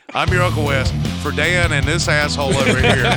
I'm your Uncle Wes. For Dan and this asshole over here.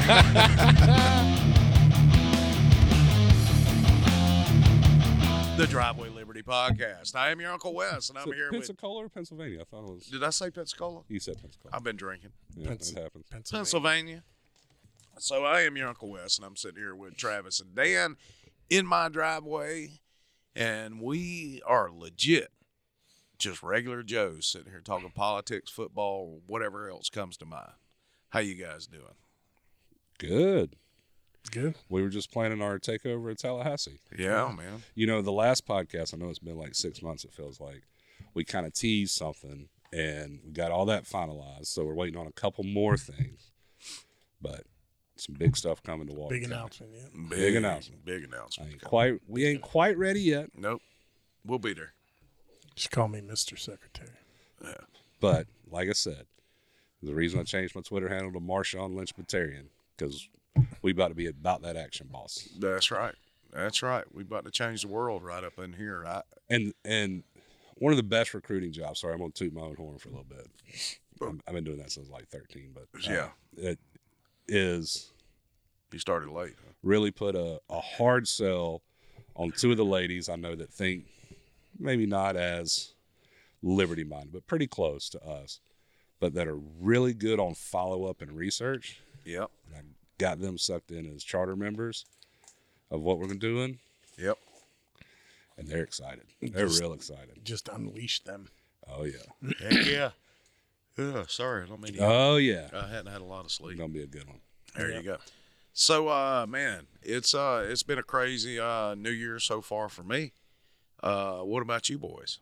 The Driveway Liberty Podcast. I am your Uncle Wes, and I'm here with... Pensacola or Pennsylvania? I thought it was... Did I say Pensacola? You said Pensacola. I've been drinking. Yeah, that happens. Pennsylvania. So I am your Uncle Wes, and I'm sitting here with Travis and Dan in my driveway, and we are legit just regular Joes sitting here talking politics, football, whatever else comes to mind. How you guys doing? Good. Good. We were just planning our takeover at Tallahassee. Yeah, man. You know, the last podcast, I know it's been like 6 months, it feels like, we kind of teased something, and we got all that finalized, so we're waiting on a couple more things. But some big stuff coming to Walker Big County. announcement, yeah. Big announcement. Big announcement. We ain't quite ready yet. Nope. We'll be there. Just call me Mr. Secretary. Yeah. But, like I said, the reason I changed my Twitter handle to Marshawn Lynchbatarian, because we about to be about that action, boss. That's right. That's right. We about to change the world right up in here. And one of the best recruiting jobs. Sorry, I'm gonna toot my own horn for a little bit. I've been doing that since like 13, but yeah, it is. You started late. Huh? Really put a hard sell on two of the ladies I know that think maybe not as liberty minded, but pretty close to us, but that are really good on follow up and research. Yep. And I got them sucked in as charter members of what we're doing. Yep. And they're excited. They're real excited. Just unleash them. Oh, yeah. Heck yeah. Yeah, sorry. I don't mean to. Oh, yeah. I hadn't had a lot of sleep. It's going to be a good one. There you go. So, man, it's been a crazy New Year so far for me. What about you boys?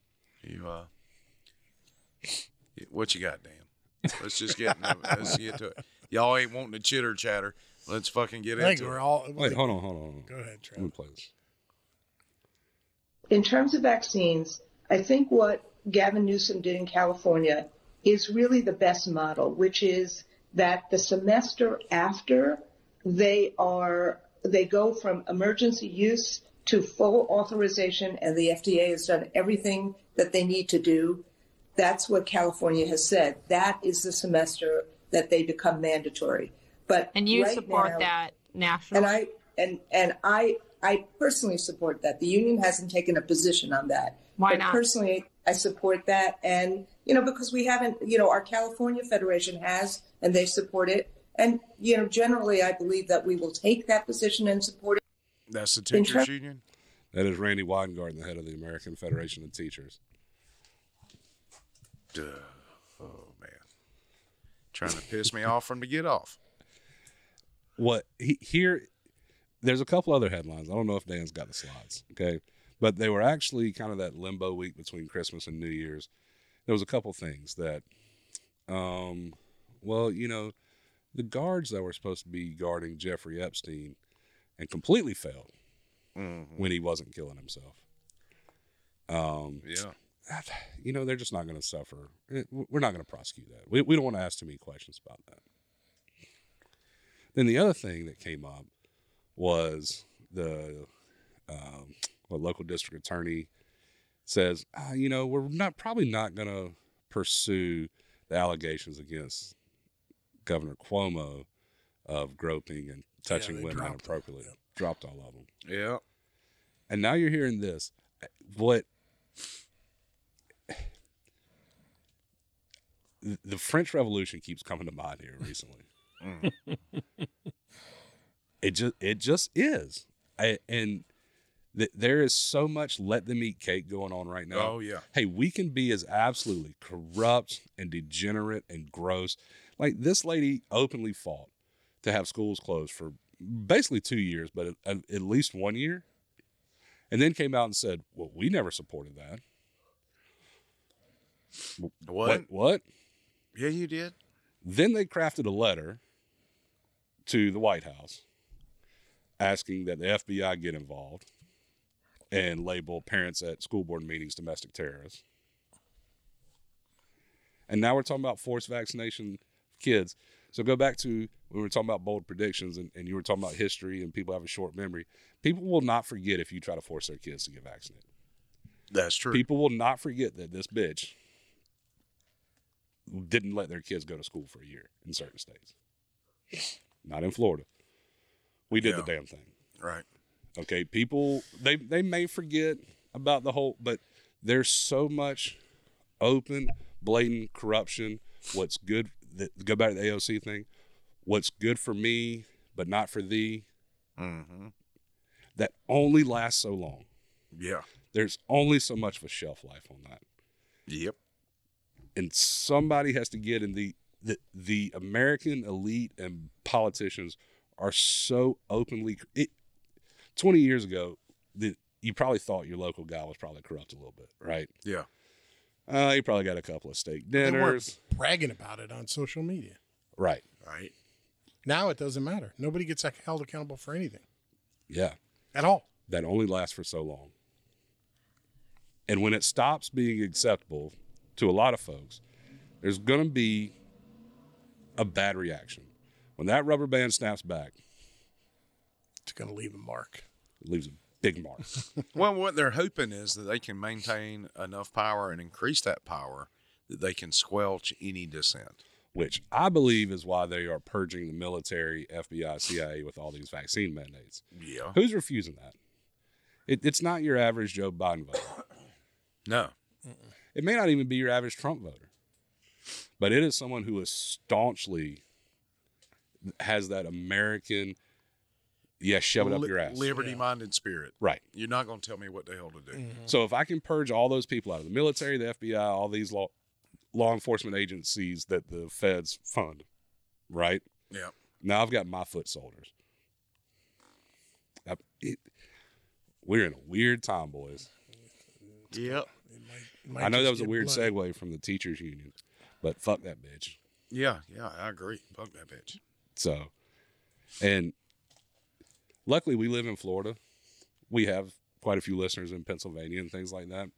What you got, Dan? Let's just get to it. Y'all ain't wanting to chitter chatter. Let's fucking get into it. Wait, hold on. Go ahead, Trevor. Let me play this. In terms of vaccines, I think what Gavin Newsom did in California is really the best model, which is that the semester after they go from emergency use to full authorization, and the FDA has done everything that they need to do. That's what California has said. That is the semester that they become mandatory. And you support that nationally? And I personally support that. The union hasn't taken a position on that. Why not? Personally, I support that. And, because we haven't, our California Federation has, and they support it. And, generally, I believe that we will take that position and support it. That's the teachers union? That is Randy Weingarten, the head of the American Federation of Teachers. Oh, man. Trying to piss me off from the get off. There's a couple other headlines. I don't know if Dan's got the slides, okay? But they were actually kind of that limbo week between Christmas and New Year's. There was a couple things that, the guards that were supposed to be guarding Jeffrey Epstein and completely failed when he wasn't killing himself. Yeah. They're just not going to suffer. We're not going to prosecute that. We don't want to ask too many questions about that. Then the other thing that came up was the local district attorney says, we're probably not going to pursue the allegations against Governor Cuomo of groping and touching women inappropriately. Dropped all of them. Yeah. And now you're hearing this. The French Revolution keeps coming to mind here recently. It just is. There is so much let them eat cake going on right now. Oh, yeah. Hey, we can be as absolutely corrupt and degenerate and gross. Like, this lady openly fought to have schools closed for basically 2 years, but at least 1 year. And then came out and said, well, we never supported that. What? Yeah, you did. Then they crafted a letter to the White House asking that the FBI get involved and label parents at school board meetings domestic terrorists. And now we're talking about forced vaccination of kids. So go back to when we were talking about bold predictions and you were talking about history and people have a short memory. People will not forget if you try to force their kids to get vaccinated. That's true. People will not forget that this bitch didn't let their kids go to school for a year in certain states. Not in Florida. We did the damn thing. Right. Okay, people, they may forget about the whole, but there's so much open, blatant corruption. What's good, go back to the AOC thing, what's good for me, but not for thee, that only lasts so long. Yeah. There's only so much of a shelf life on that. Yep. And somebody has to get in the American elite and politicians are so openly. 20 years ago, you probably thought your local guy was probably corrupt a little bit, right? Yeah. He probably got a couple of steak They dinners. weren't bragging about it on social media. Right. Right. Now it doesn't matter. Nobody gets held accountable for anything Yeah. at all. That only lasts for so long. And when it stops being acceptable to a lot of folks, there's going to be a bad reaction. When that rubber band snaps back, It's going to leave a mark. it leaves a big mark. Well, what they're hoping is that they can maintain enough power and increase that power that they can squelch any dissent. Which I believe is why they are purging the military, FBI, CIA with all these vaccine mandates. Yeah. Who's refusing that? It's not your average Joe Biden voter. No. It may not even be your average Trump voter. But it is someone who is staunchly has that American, shove it up your ass. Liberty-minded spirit. Right. You're not going to tell me what the hell to do. So if I can purge all those people out of the military, the FBI, all these law enforcement agencies that the feds fund, right? Yeah. Now I've got my foot soldiers. We're in a weird time, boys. Yep. I know that was a weird segue from the teachers union, but fuck that bitch. Yeah, I agree. Fuck that bitch. So, and luckily we live in Florida. We have quite a few listeners in Pennsylvania and things like that.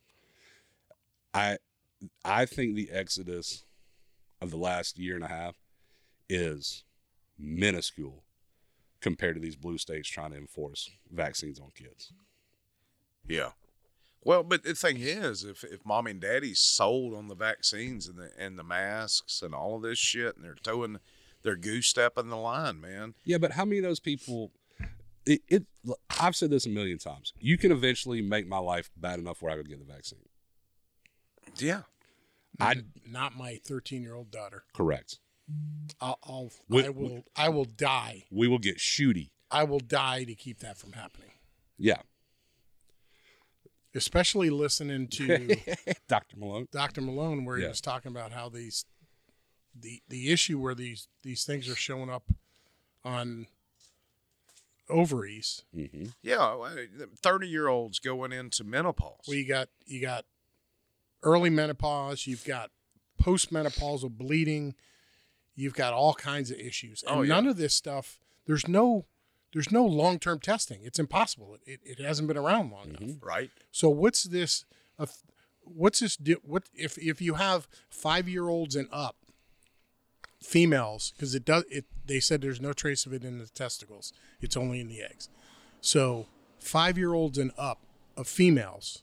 I think the exodus of the last year and a half is minuscule compared to these blue states trying to enforce vaccines on kids. Yeah. Well, but the thing is, if mommy and daddy sold on the vaccines and the masks and all of this shit, and they're towing their goose step in the line, man. Yeah, but how many of those people? I've said this a million times. You can eventually make my life bad enough where I could get the vaccine. Yeah. Not my 13-year-old daughter. Correct. I will die. We will get shooty. I will die to keep that from happening. Yeah. Especially listening to Dr. Malone, where he was talking about how the issue where these things are showing up on ovaries. Mm-hmm. Yeah, 30-year-olds going into menopause. Well, you got early menopause, you've got postmenopausal bleeding, you've got all kinds of issues, and none of this stuff. There's no long-term testing. It's impossible. It hasn't been around long enough. Right. So what's this? What if you have 5-year-olds and up, females? Because they said there's no trace of it in the testicles. It's only in the eggs. So 5-year-olds and up of females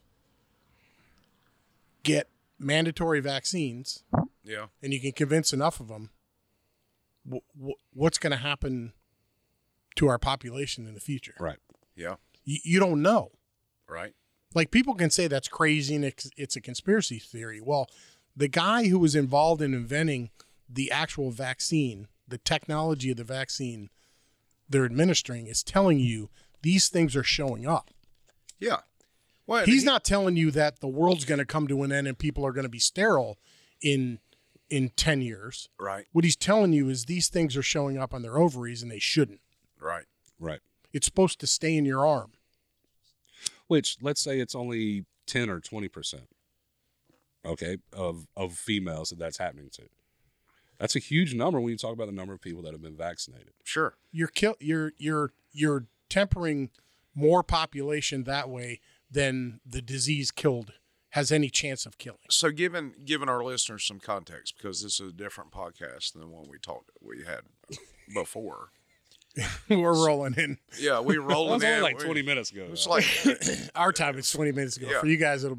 get mandatory vaccines. Yeah. And you can convince enough of them. What's going to happen to our population in the future? Right. Yeah. You don't know. Right. Like, people can say that's crazy and it's a conspiracy theory. Well, the guy who was involved in inventing the actual vaccine, the technology of the vaccine they're administering, is telling you these things are showing up. Yeah. Well, He's not telling you that the world's going to come to an end and people are going to be sterile in 10 years. Right. What he's telling you is these things are showing up on their ovaries and they shouldn't. Right. Right. It's supposed to stay in your arm. Which, let's say it's only 10 or 20%, okay, of females that's happening to. That's a huge number when you talk about the number of people that have been vaccinated. Sure. You're tempering more population that way than the disease has any chance of killing. So giving our listeners some context, because this is a different podcast than the one we had before. We're rolling in. Yeah, we rolling in. Like 20 minutes ago. It's like our time. It's 20 minutes ago. Yeah. For you guys, it'll be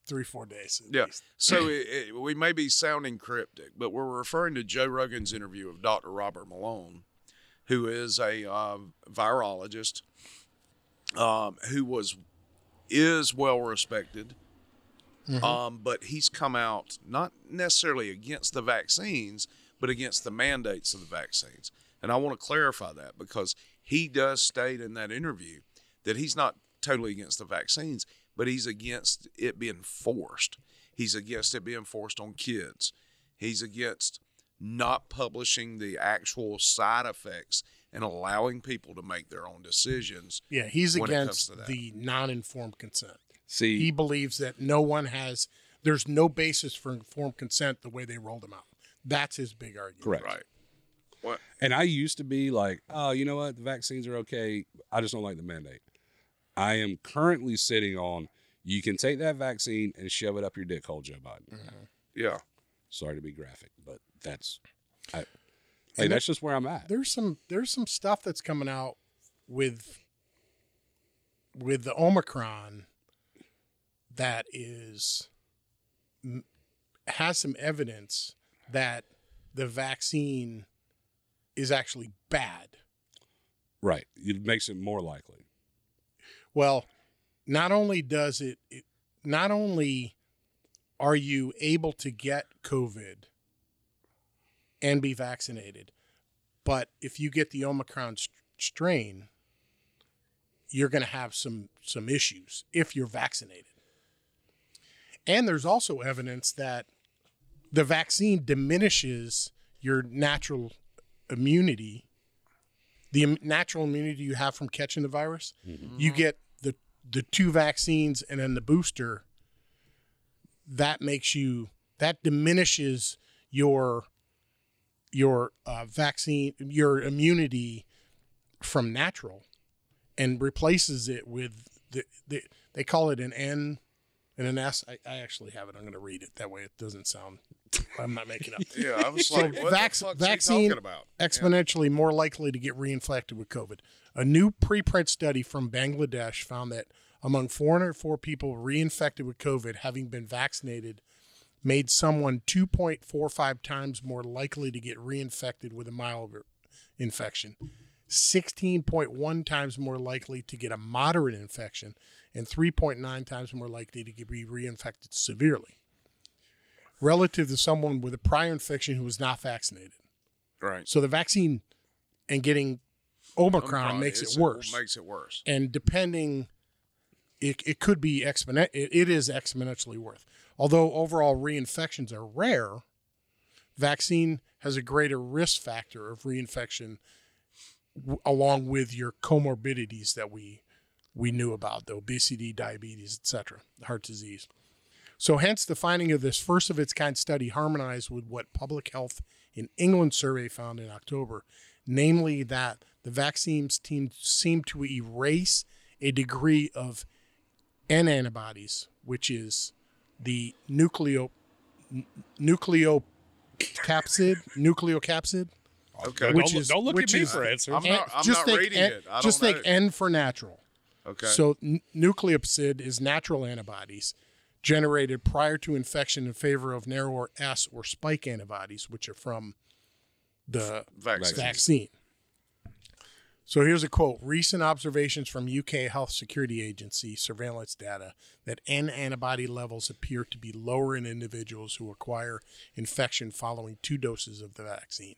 3-4 days. Yeah. So we may be sounding cryptic, but we're referring to Joe Rogan's interview of Dr. Robert Malone, who is a virologist, who is well respected. But he's come out not necessarily against the vaccines, but against the mandates of the vaccines. And I want to clarify that because he does state in that interview that he's not totally against the vaccines, but he's against it being forced. He's against it being forced on kids. He's against not publishing the actual side effects and allowing people to make their own decisions. Yeah, he's against the non-informed consent. See, he believes that there's no basis for informed consent the way they rolled them out. That's his big argument. Correct. Right. What? And I used to be like, oh, you know what? The vaccines are okay. I just don't like the mandate. I am currently sitting on, you can take that vaccine and shove it up your dick hole, Joe Biden. Mm-hmm. Yeah. Sorry to be graphic, but that's just where I'm at. There's some stuff that's coming out with the Omicron that has some evidence that the vaccine is actually bad. Right. It makes it more likely. Well, not only are you able to get COVID and be vaccinated, but if you get the Omicron strain, you're going to have some issues if you're vaccinated. And there's also evidence that the vaccine diminishes your natural immunity, the natural immunity you have from catching the virus. Mm-hmm. You get the 2 vaccines and then the booster. That diminishes your vaccine, your immunity from natural, and replaces it with they call it an N and an S. I actually have it. I'm going to read it. That way it doesn't sound, I'm not making up. Yeah, I was like, what the fuck's vaccine he talking about? Exponentially more likely to get reinfected with COVID. A new preprint study from Bangladesh found that among 404 people reinfected with COVID having been vaccinated made someone 2.45 times more likely to get reinfected with a milder infection, 16.1 times more likely to get a moderate infection, and 3.9 times more likely to be reinfected severely, relative to someone with a prior infection who was not vaccinated. Right. So the vaccine and getting Omicron makes it worse. And depending, it could be exponential. It is exponentially worse. Although overall reinfections are rare, vaccine has a greater risk factor of reinfection along with your comorbidities that we knew about, the obesity, diabetes, etc., heart disease. So hence the finding of this first of its kind study harmonized with what Public Health in England survey found in October, namely that the vaccines seem to erase a degree of N antibodies, which is the nucleocapsid. Okay. Don't look at me for answers. I'm not reading it. Just think N for natural. Okay. So nucleocapsid is natural antibodies generated prior to infection in favor of narrower S or spike antibodies, which are from the vaccine. So here's a quote. Recent observations from UK Health Security Agency surveillance data that N antibody levels appear to be lower in individuals who acquire infection following 2 doses of the vaccine.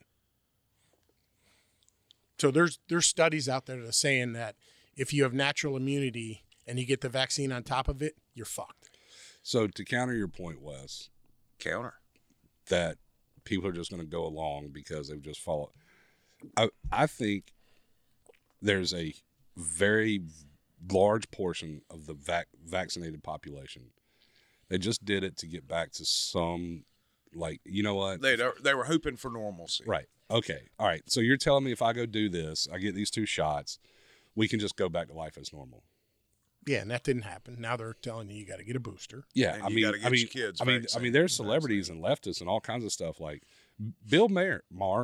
So there's studies out there that are saying that if you have natural immunity and you get the vaccine on top of it, you're fucked. So to counter your point, Wes, that people are just going to go along because they've just followed. I think there's a very large portion of the vaccinated population. They just did it to get back to some, like, you know what? They were hoping for normalcy. Right. Okay. All right. So you're telling me if I go do this, I get these 2 shots, we can just go back to life as normal. Yeah, and that didn't happen. Now they're telling you got to get a booster. Yeah, and your kids I mean, there's celebrities and leftists and all kinds of stuff. Like Bill Maher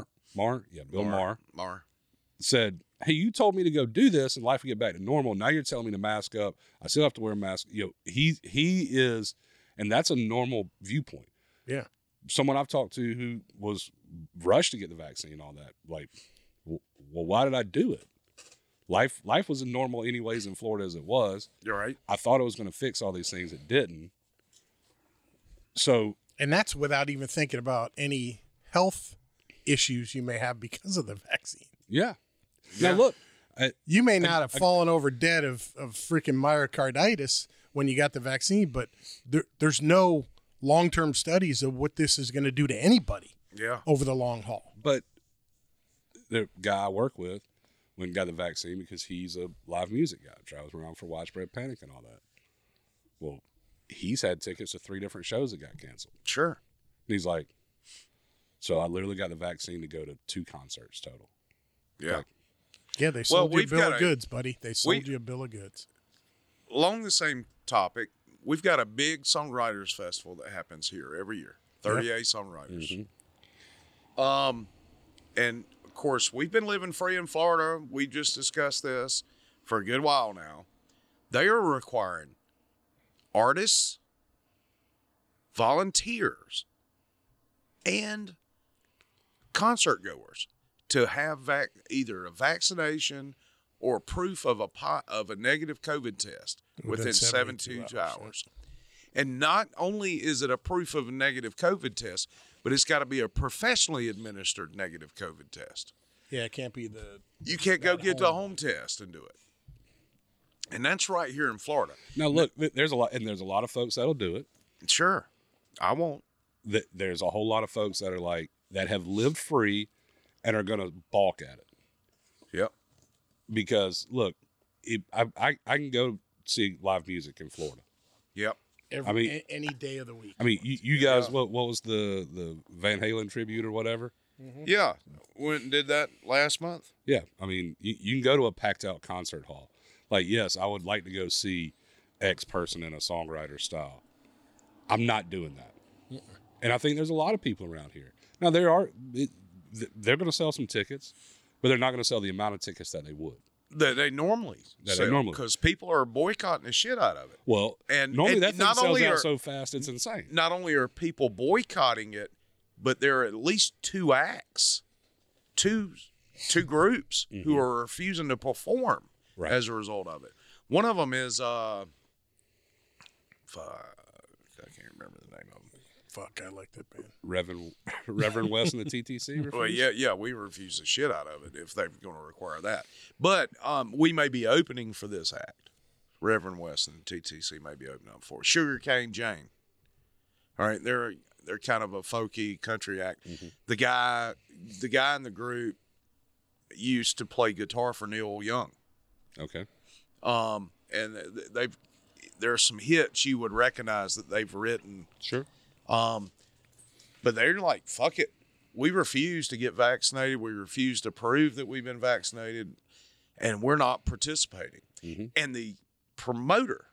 said, "Hey, you told me to go do this and life would get back to normal. Now you're telling me to mask up. I still have to wear a mask." You know, he is And that's a normal viewpoint. Yeah. Someone I've talked to who was rushed to get the vaccine and all that, like, well, why did I do it? Life was normal anyways in Florida as it was. You're right. I thought it was going to fix all these things. It didn't. So, and that's without even thinking about any health issues you may have because of the vaccine. Yeah. Now look, you may not have fallen over dead of freaking myocarditis when you got the vaccine, but there's no long-term studies of what this is going to do to anybody. Yeah. Over the long haul. But the guy I work with went and got the vaccine because he's a live music guy, travels around for Widespread Panic and all that. Well, he's had tickets to 3 different shows that got canceled. Sure. And he's like, so I literally got the vaccine to go to 2 concerts total. Yeah. Like, yeah, they sold you a bill of goods, buddy. They sold you a bill of goods. Along the same topic, we've got a big songwriters festival that happens here every year. 38 songwriters. Mm-hmm. And of course, we've been living free in Florida. We just discussed this for a good while now. They are requiring artists, volunteers, and concert goers to have either a vaccination or proof of a negative COVID test within 72 hours. And not only is it a proof of a negative COVID test, but it's got to be a professionally administered negative COVID test. Yeah, it can't be you can't go get the home test and do it. And that's right here in Florida. Now look, there's a lot of folks that'll do it. Sure. I won't. There's a whole lot of folks that are like, that have lived free and are going to balk at it. Yep. Because look, I can go see live music in Florida. Yep. Any day of the week. I mean, you guys, what was the Van Halen tribute or whatever? Mm-hmm. Yeah. Went and did that last month. Yeah. I mean, you can go to a packed out concert hall. Like, yes, I would like to go see X person in a songwriter style. I'm not doing that. Mm-mm. And I think there's a lot of people around here. Now, they're going to sell some tickets, but they're not going to sell the amount of tickets that they would. That they normally sell, because people are boycotting the shit out of it. Well, and normally that thing sells out so fast, it's insane. Not only are people boycotting it, but there are at least 2 acts, two groups who are refusing to perform as a result of it. One of them is, I can't remember the name of them. Fuck, I like that band. Reverend West and the TTC. Well, yeah, we refuse the shit out of it if they're going to require that. But we may be opening for this act. Reverend West and the TTC may be opening up for it. Sugarcane Jane. All right, they're kind of a folky country act. Mm-hmm. The guy in the group used to play guitar for Neil Young. Okay. And there's some hits you would recognize that they've written. Sure. But they're like, fuck it. We refuse to get vaccinated. We refuse to prove that we've been vaccinated, and we're not participating. Mm-hmm. And the promoter,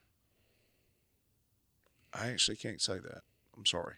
I actually can't say that. I'm sorry.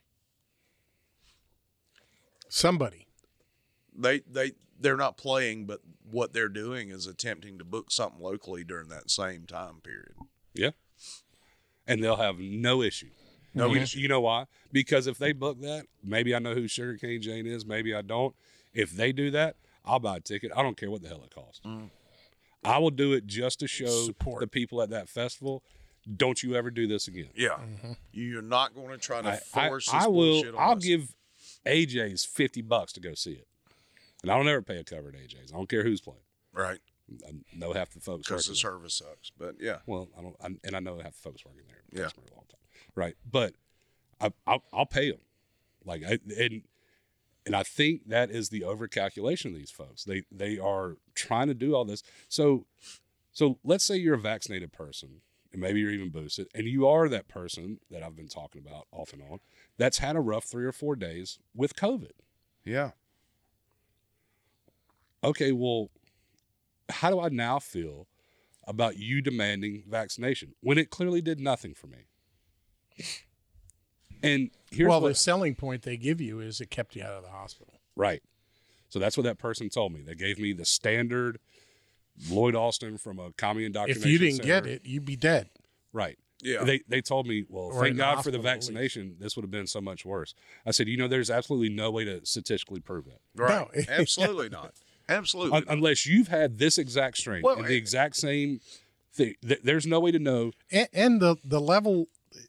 Somebody. They're not playing, but what they're doing is attempting to book something locally during that same time period. Yeah. And they'll have no issue. No issue. You know why? Because if they book that, maybe I know who Sugarcane Jane is, maybe I don't. If they do that, I'll buy a ticket. I don't care what the hell it costs. Mm. I will do it just to show the people at that festival, don't you ever do this again. Yeah. Mm-hmm. You're not going to try to force this I bullshit on I'll us. give AJ's $50 to go see it. And I don't ever pay a cover at AJ's. I don't care who's playing. Right. I know half the folks because the service sucks. But yeah. Well, I know half the folks working there. Yeah. A long time. Right. But I'll pay them. Like and I think that is the overcalculation of these folks. They are trying to do all this. So let's say you're a vaccinated person, and maybe you're even boosted, and you are that person that I've been talking about off and on that's had a rough 3 or 4 days with COVID. Yeah. Okay, well, how do I now feel about you demanding vaccination when it clearly did nothing for me? And here's the selling point they give you is it kept you out of the hospital. Right. So that's what that person told me. They gave me the standard Lloyd Austin from a commie indoctrination If you didn't center. get it, you'd be dead. Right. Yeah. They told me, well, Or thank in the God for the hospital, at vaccination. This would have been so much worse. I said, there's absolutely no way to statistically prove that. Right. No. Absolutely not. Absolutely not. Unless you've had this exact strain Well, and the exact same thing. There's no way to know. And the level,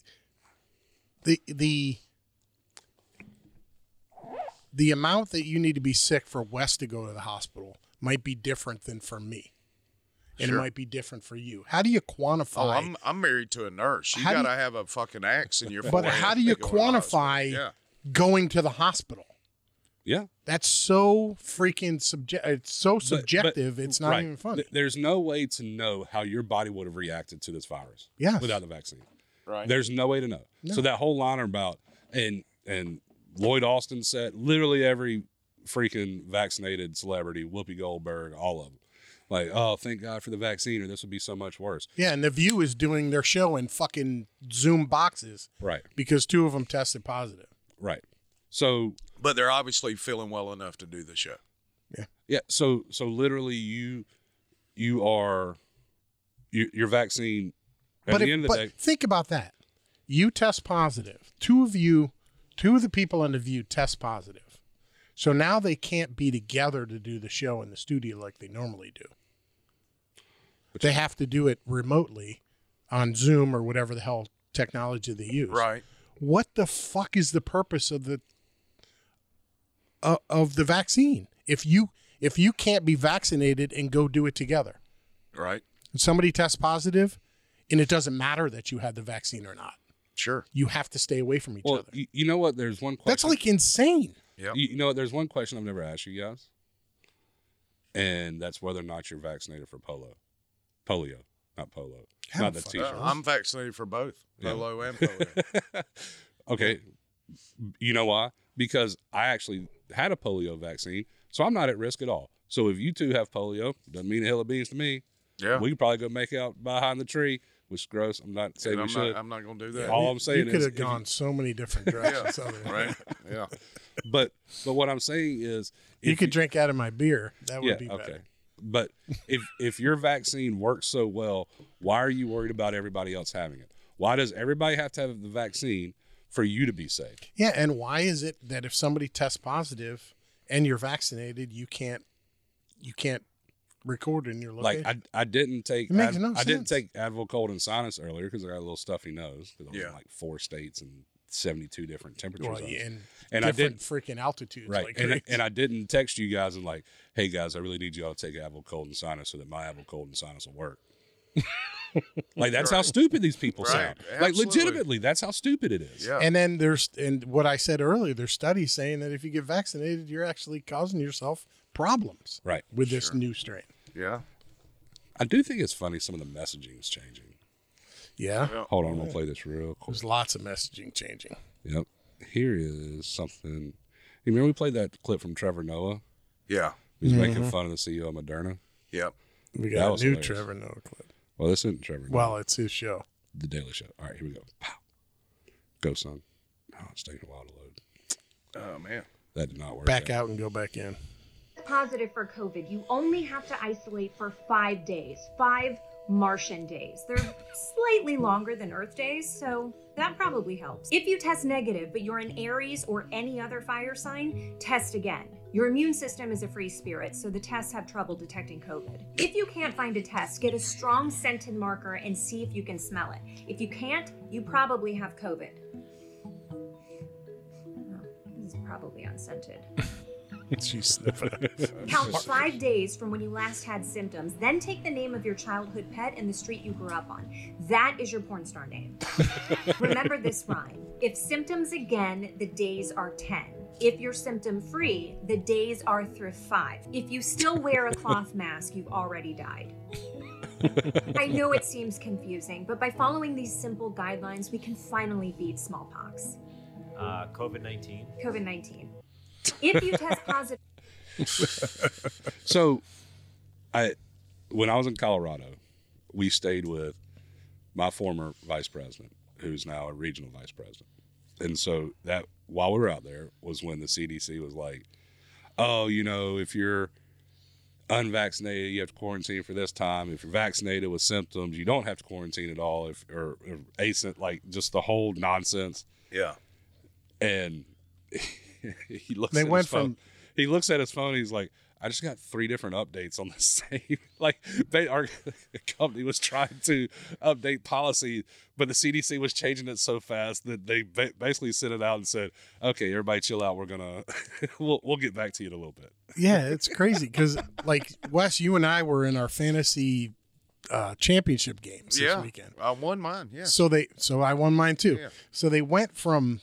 the amount that you need to be sick for Wes to go to the hospital might be different than for me. And Sure. it might be different for you. How do you quantify? Oh, I'm married to a nurse. You How do got to you- have a fucking axe in your but forehead. how do to you go to the hospital. quantify Yeah. going to the hospital? Yeah. That's so freaking It's so subjective. It's not right. even funny. There's no way to know how your body would have reacted to this virus Yes. without the vaccine. Right. There's no way to know. So that whole line about and Lloyd Austin said literally every freaking vaccinated celebrity, Whoopi Goldberg, all of them, like, oh, thank God for the vaccine, or this would be so much worse. Yeah, and The View is doing their show in fucking Zoom boxes Right. because 2 of them tested positive. Right. So But they're obviously feeling well enough to do the show. yeah. So literally your vaccine at the end of the day. Think about that. You test positive. 2 of the people on The View test positive. So now they can't be together to do the show in the studio like they normally do. They have to do it remotely on Zoom or whatever the hell technology they use. Right. What the fuck is the purpose of the vaccine? If you can't be vaccinated and go do it together, Right. and somebody tests positive, and it doesn't matter that you had the vaccine or not, Sure. you have to stay away from each Well, other. you know what? There's one question. That's like insane. Yep. You know what? There's one question I've never asked you guys, and that's whether or not you're vaccinated for polio, not polo, How not the the fuck- t-shirt. I'm vaccinated for both polo and polio. Okay, you know why? Because I actually had a polio vaccine, so I'm not at risk at all. So if you two have polio, doesn't mean a hill of beans to me. Yeah. We could probably go make out behind the tree, which is gross. I'm not saying And we should. I'm not going to do that. All I'm saying You could is have if you- gone so many different directions. other than Right. that. Yeah. but what I'm saying is, You if could drink out of my beer. That would yeah, be okay. better. But if your vaccine works so well, why are you worried about everybody else having it? Why does everybody have to have the vaccine for you to be safe? Yeah, and why is it that if somebody tests positive and you're vaccinated, you can't record in your location? Like I didn't take It makes no I didn't sense. take Advil cold and sinus earlier because I got a little stuffy nose because I was Yeah. in like 4 states and 72 different temperature well, zones. yeah, and And I different didn't- freaking altitudes. Right, Like and crazy. I didn't text you guys and like, hey guys, I really need y'all to take Advil cold and sinus so that my Advil cold and sinus will work. Like that's how stupid these people Right, sound. Like absolutely. legitimately, that's how stupid it is. Yeah. And then and what I said earlier, there's studies saying that if you get vaccinated, you're actually causing yourself problems Right. with this new strain. Yeah. I do think it's funny some of the messaging is changing. Yeah. Hold on, I'm gonna play this real quick. There's lots of messaging changing. Yep. Here is something. You remember we played that clip from Trevor Noah? Yeah. He's making fun of the CEO of Moderna. Yep. We That got was a new hilarious. Trevor Noah clip. Well, this isn't Trevor Noah. Well, it's his show. The Daily Show. All right, here we go. Pow. Go, son. Oh, it's taking a while to load. Oh man. That did not work. Back out and go back in. Positive for COVID, you only have to isolate for 5 days, 5 Martian days. They're slightly longer than Earth days, so that probably helps. If you test negative, but you're an Aries or any other fire sign, test again. Your immune system is a free spirit, so the tests have trouble detecting COVID. If you can't find a test, get a strong scented marker and see if you can smell it. If you can't, you probably have COVID. Oh, this is probably unscented. She's sniffing. Count 5 days from when you last had symptoms, then take the name of your childhood pet and the street you grew up on. That is your porn star name. Remember this rhyme. If symptoms again, the days are 10. If you're symptom free, the days are through 5. If you still wear a cloth mask, you've already died. I know it seems confusing, but by following these simple guidelines, we can finally beat smallpox. COVID-19. COVID-19. If you test positive. So, when I was in Colorado, we stayed with my former vice president, who's now a regional vice president. And so that while we were out there was when the CDC was like, oh, if you're unvaccinated, you have to quarantine for this time. If you're vaccinated with symptoms, you don't have to quarantine at all. Or like just the whole nonsense. Yeah. And he looks. They at went his phone. from. He looks at his phone. He's like, I just got 3 different updates on the same. Like our company was trying to update policy, but the CDC was changing it so fast that they basically sent it out and said, "Okay, everybody, chill out. We're gonna we'll get back to you in a little bit." Yeah, it's crazy because like Wes, you and I were in our fantasy championship games this weekend. I won mine. Yeah. So I won mine too. Yeah. So they went from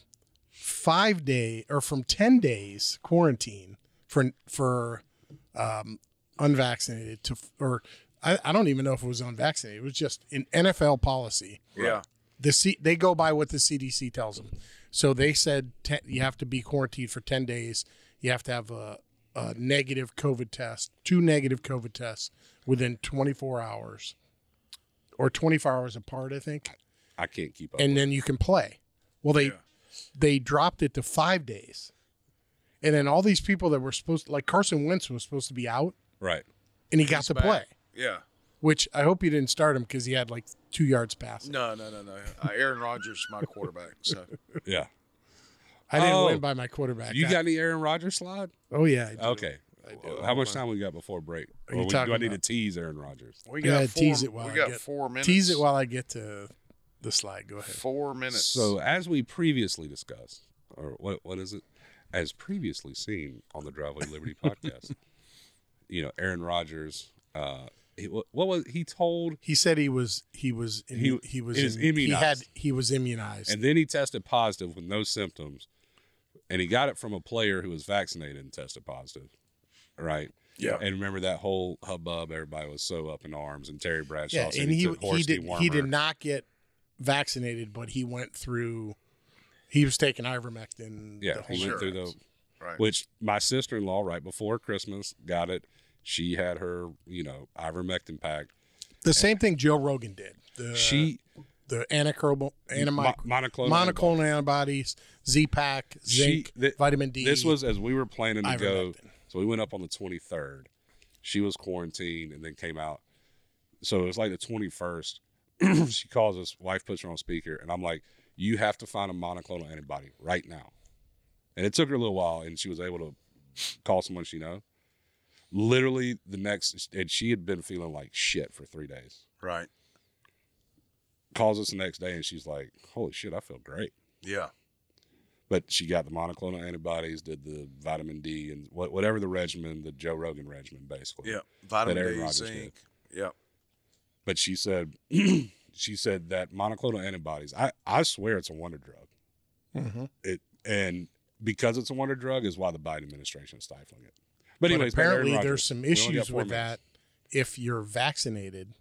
10 days quarantine for unvaccinated to, or I don't even know if it was unvaccinated. It was just an NFL policy. Yeah. They go by what the CDC tells them. So they said you have to be quarantined for 10 days. You have to have a negative COVID test, 2 negative COVID tests within 24 hours or 24 hours apart, I think. I can't keep up. And then you can play. Well, they dropped it to 5 days. And then all these people that were supposed to, like Carson Wentz was supposed to be out. Right. And he got to play. Yeah. Which I hope you didn't start him because he had like 2 yards passing. No. Aaron Rodgers is my quarterback. So Yeah. I didn't win by my quarterback. You got any Aaron Rodgers slide? Oh, yeah. I do. Okay. How much time we got before break? Are you Or talking do I need to about- tease Aaron Rodgers? we Yeah, got tease it while I get 4 minutes. Tease it while I get to the slide. Go ahead. 4 minutes. So as we previously discussed, or what is it? As previously seen on the Driveway Liberty podcast, Aaron Rodgers. What was he told? He said he was immunized. He was immunized. And then he tested positive with no symptoms, and he got it from a player who was vaccinated and tested positive, right? Yeah. And remember that whole hubbub? Everybody was so up in arms, and Terry Bradshaw Yeah, said and he took horse he dewormer. did not get vaccinated, but he went through. He was taking ivermectin. Yeah, the whole he went time. through the. right. Which my sister-in-law, right before Christmas, got it. She had her, ivermectin pack. The same thing Joe Rogan did. The monoclonal antibodies, Z-Pack, zinc, vitamin D. This was as we were planning to go. ivermectin. So we went up on the 23rd. She was quarantined and then came out. So it was like the 21st. She calls us, wife puts her on speaker, and I'm like, you have to find a monoclonal antibody right now. And it took her a little while, and she was able to call someone she knows. Literally and she had been feeling like shit for 3 days. Right. Calls us the next day, and she's like, holy shit, I feel great. Yeah. But she got the monoclonal antibodies, did the vitamin D, and whatever the regimen, the Joe Rogan regimen, basically. Yeah. that Vitamin Aaron D, Rodgers zinc. Yeah. But she said, that monoclonal antibodies, I swear it's a wonder drug. Mm-hmm. And because it's a wonder drug is why the Biden administration is stifling it. But anyways, apparently Aaron there's Rodgers. some We only got issues 4 with minutes. that. If you're vaccinated,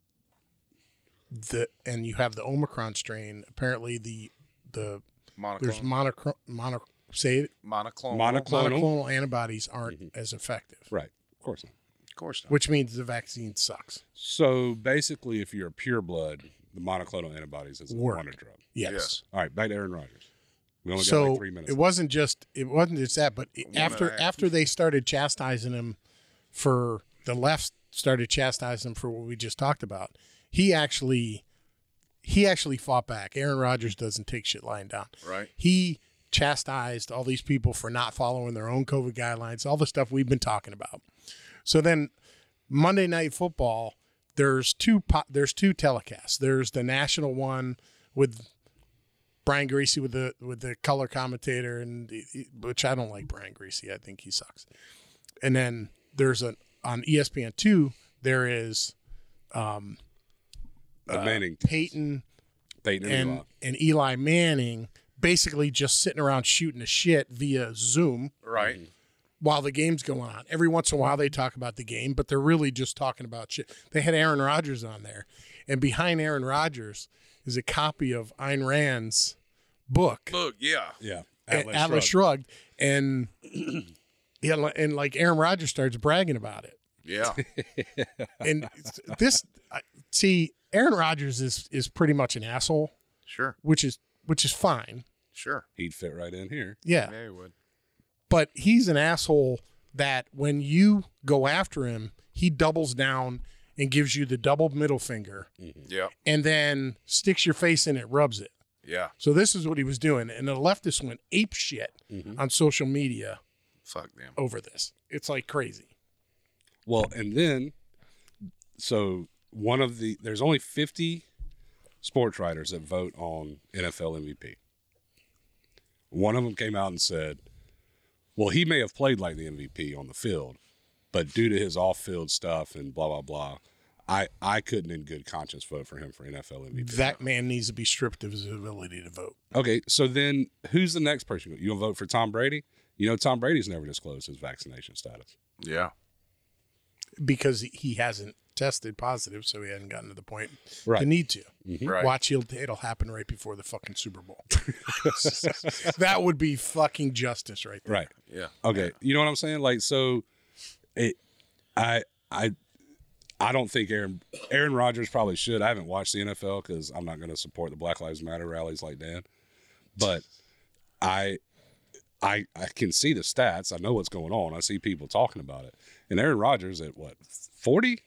and you have the Omicron strain, apparently there's Monoclonal. monoclonal antibodies aren't as effective, Right. Of course not. Of course not. which means the vaccine sucks. So basically, if you're a pure blood, the monoclonal antibodies is a Work. wonder drug. Yes. All right, back to Aaron Rodgers. We only got So like 3 minutes. it wasn't just that, but after and a half. they started chastising him for the left started chastising him for what we just talked about, he actually fought back. Aaron Rodgers doesn't take shit lying down. Right. He chastised all these people for not following their own COVID guidelines, all the stuff we've been talking about. So then Monday Night Football, there's two telecasts. There's the national one with Brian Greasy with the color commentator, which I don't like Brian Greasy. I think he sucks. And then there's on ESPN2 there is the Manning. Peyton Eli. and Eli Manning basically just sitting around shooting the shit via Zoom Right. while the game's going on. Every once in a while they talk about the game, but they're really just talking about shit. They had Aaron Rodgers on there, and behind Aaron Rodgers is a copy of Ayn Rand's book, Yeah. Yeah. Atlas Shrugged, and and like Aaron Rodgers starts bragging about it. Yeah. And Aaron Rodgers is pretty much an asshole, Sure. which is fine. Sure. He'd fit right in here. Yeah. Yeah, he would. But he's an asshole that when you go after him, he doubles down and gives you the double middle finger. Yeah. And then sticks your face in it, rubs it. Yeah. So this is what he was doing. And the leftists went ape shit on social media. Fuck them. Over this. It's like crazy. Well, and then, so there's only 50 sports writers that vote on NFL MVP. One of them came out and said, well, he may have played like the MVP on the field, but due to his off-field stuff and blah, blah, blah, I couldn't in good conscience vote for him for NFL MVP. That man needs to be stripped of his ability to vote. Okay, so then who's the next person? You going to vote for Tom Brady? You know, Tom Brady's never disclosed his vaccination status. Yeah. Because he hasn't tested positive, so he hadn't gotten to the point to need to. Right. Watch, it'll happen right before the fucking Super Bowl. That would be fucking justice right there. Right. Yeah. Okay. You know what I'm saying? Like, so I don't think Aaron Rodgers probably should. I haven't watched the NFL because I'm not going to support the Black Lives Matter rallies like Dan. But I can see the stats. I know what's going on. I see people talking about it. And Aaron Rodgers at what, 40?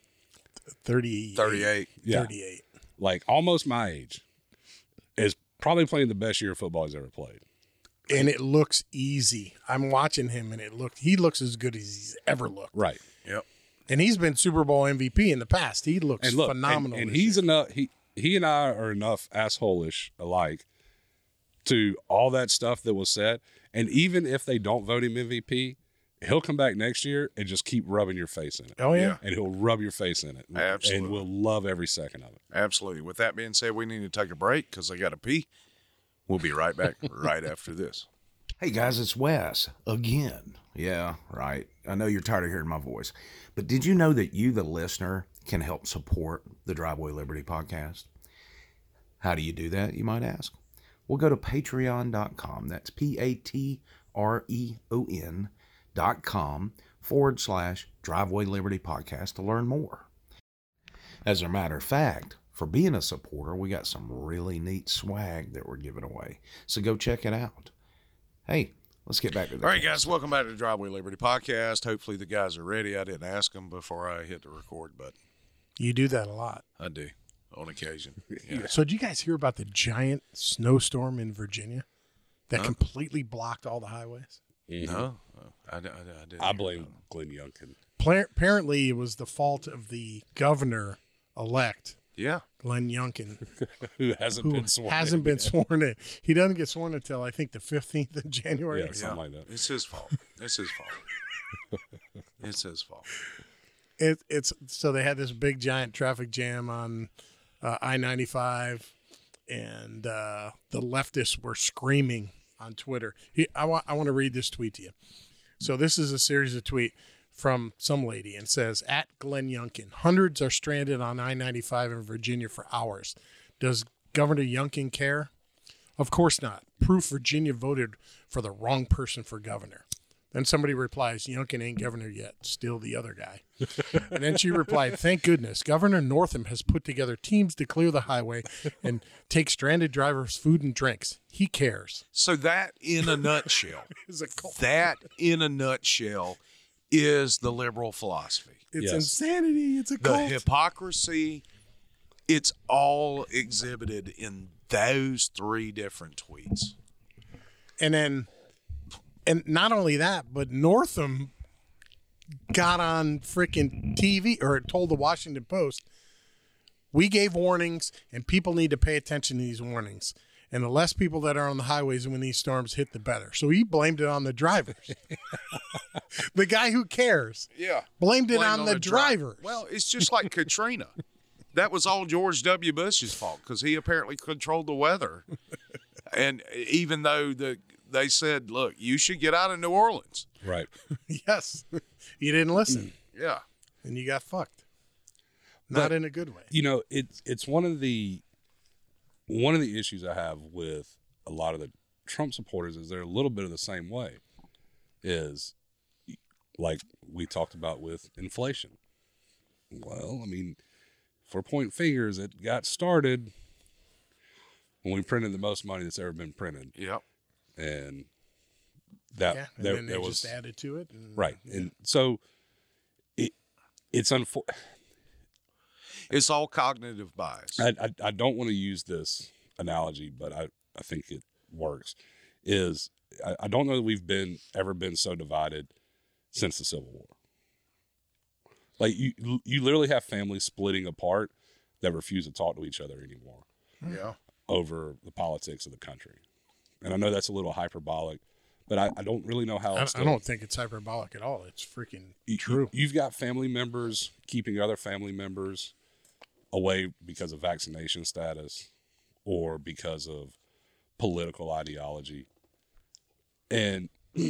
38. Yeah. 38. Like almost my age, is probably playing the best year of football he's ever played. And it looks easy. I'm watching him, and he looks as good as he's ever looked. Right. Yep. And he's been Super Bowl MVP in the past. He looks phenomenal. And he's enough. He and I are enough asshole-ish alike to all that stuff that was said. And even if they don't vote him MVP, he'll come back next year and just keep rubbing your face in it. Oh, yeah. And he'll rub your face in it. Absolutely. And we'll love every second of it. Absolutely. With that being said, we need to take a break because I got to pee. We'll be right back right after this. Hey, guys, it's Wes again. Yeah, right. I know you're tired of hearing my voice. But did you know that you, the listener, can help support the Driveway Liberty podcast? How do you do that, you might ask? Well, go to patreon.com. That's patreon.com/Driveway Liberty podcast to learn more. As a matter of fact, for being a supporter, we got some really neat swag that we're giving away. So go check it out. Hey, let's get back to that. All right, guys, welcome back to the Driveway Liberty podcast. Hopefully the guys are ready. I didn't ask them before I hit the record button. You do that a lot. I do, on occasion. Yeah. So did you guys hear about the giant snowstorm in Virginia that completely blocked all the highways? No, I didn't. I blame Glenn Youngkin. Apparently, it was the fault of the governor-elect, Glenn Youngkin, who hasn't been sworn in. He doesn't get sworn until, I think, the 15th of January. Yeah, something like that. It's his fault. It's his fault. It's his fault. It's so they had this big giant traffic jam on I-95, and the leftists were screaming on Twitter. I want to read this tweet to you. So this is a series of tweets from some lady, and says, at Glenn Youngkin, hundreds are stranded on I-95 in Virginia for hours. Does Governor Youngkin care? Of course not. Proof Virginia voted for the wrong person for governor. Then somebody replies, Youngkin ain't governor yet, still the other guy. And then she replied, thank goodness, Governor Northam has put together teams to clear the highway and take stranded drivers food and drinks. He cares. So that, in a nutshell, is the liberal philosophy. It's insanity. It's a cult. The hypocrisy, it's all exhibited in those three different tweets. And not only that, but Northam got on freaking TV or told the Washington Post, we gave warnings and people need to pay attention to these warnings. And the less people that are on the highways when these storms hit, the better. So he blamed it on the drivers. The guy who cares. Yeah. Blamed it on the drivers. Well, it's just like Katrina. That was all George W. Bush's fault because he apparently controlled the weather. And even though they said, look, you should get out of New Orleans. Right. Yes. You didn't listen. Yeah. And you got fucked. Not in a good way. You know, it's one of the issues I have with a lot of the Trump supporters is they're a little bit of the same way. Is like we talked about with inflation. Well, I mean, if we're pointing fingers, it got started when we printed the most money that's ever been printed. Yep. And that and there, then they there was just added to it. And, right, and so it's unfortunate. It's all cognitive bias. I don't want to use this analogy, but I think it works. I don't know that we've ever been so divided since the Civil War. Like you literally have families splitting apart that refuse to talk to each other anymore. Yeah. Over the politics of the country. And I know that's a little hyperbolic, but I don't really know how I don't think it's hyperbolic at all. It's freaking true. You've got family members keeping other family members away because of vaccination status or because of political ideology. And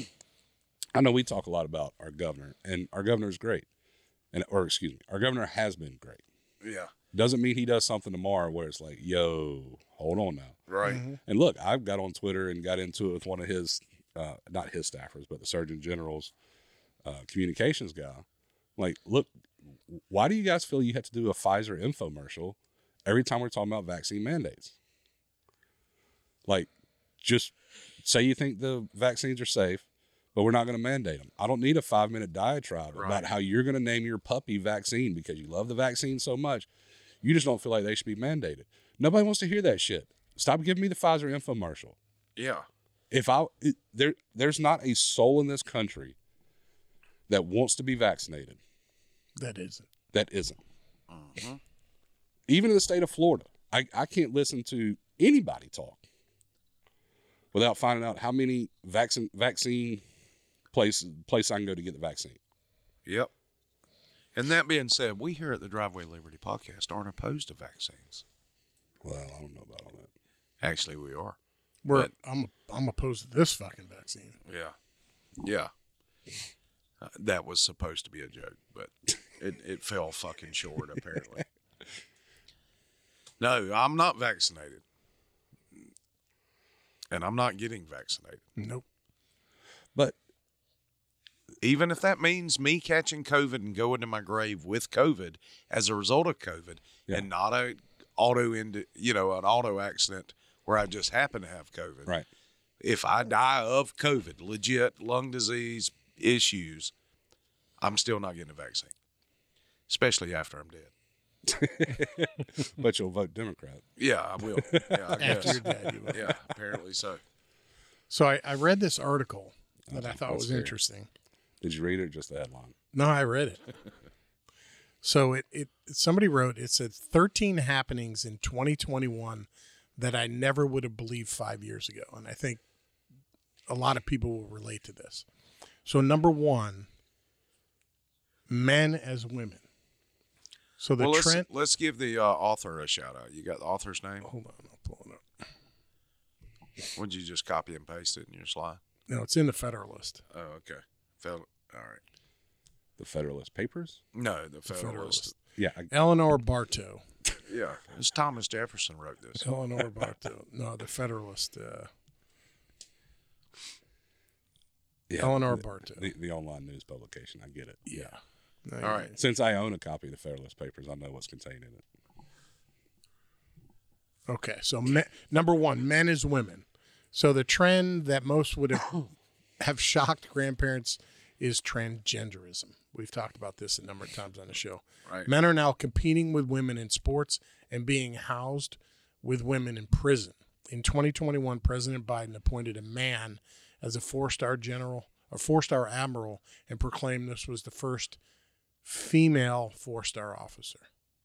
I know we talk a lot about our governor, and our governor is great. Our governor has been great. Yeah. Doesn't mean he does something tomorrow where it's like, yo, hold on now. Right. Mm-hmm. And look, I got on Twitter and got into it with one of his, not his staffers, but the Surgeon General's communications guy. Like, look, why do you guys feel you have to do a Pfizer infomercial every time we're talking about vaccine mandates? Like, just say you think the vaccines are safe, but we're not going to mandate them. I don't need a 5-minute diatribe about how you're going to name your puppy vaccine because you love the vaccine so much. You just don't feel like they should be mandated. Nobody wants to hear that shit. Stop giving me the Pfizer infomercial. Yeah. There's not a soul in this country that wants to be vaccinated. That isn't. Mm-hmm. Even in the state of Florida, I can't listen to anybody talk without finding out how many vaccine places I can go to get the vaccine. Yep. And that being said, we here at the Driveway Liberty Podcast aren't opposed to vaccines. Well, I don't know about all that. Actually, we are. I'm opposed to this fucking vaccine. Yeah. Yeah. That was supposed to be a joke, but it fell fucking short, apparently. No, I'm not vaccinated. And I'm not getting vaccinated. Nope. But even if that means me catching COVID and going to my grave with COVID as a result of COVID, and not an auto accident where I just happen to have COVID. Right. If I die of COVID, legit lung disease issues, I'm still not getting a vaccine, especially after I'm dead. But you'll vote Democrat. Yeah, I will. Yeah, I guess. After you're dead, you will. Yeah, apparently so. So I read this article that I thought was interesting. Did you read it or just the headline? No, I read it. So somebody wrote, it said 13 happenings in 2021 that I never would have believed 5 years ago. And I think a lot of people will relate to this. So number one, men as women. So the trend. Let's give the author a shout out. You got the author's name? Hold on, I'll pull it up. Would you just copy and paste it in your slide? No, it's in the Federalist. Oh, okay. All right. The Federalist Papers? No, the Federalist. Yeah. Eleanor Bartow. Yeah. It's Thomas Jefferson wrote this. Eleanor Bartow. No, the Federalist. Eleanor Bartow. The online news publication. I get it. Yeah. All right. Since I own a copy of the Federalist Papers, I know what's contained in it. Okay. So number one, men as women. So the trend that most would have shocked grandparents is transgenderism. We've talked about this a number of times on the show. Right. Men are now competing with women in sports and being housed with women in prison. In 2021, President Biden appointed a man as a 4-star admiral, and proclaimed this was the first female 4-star officer.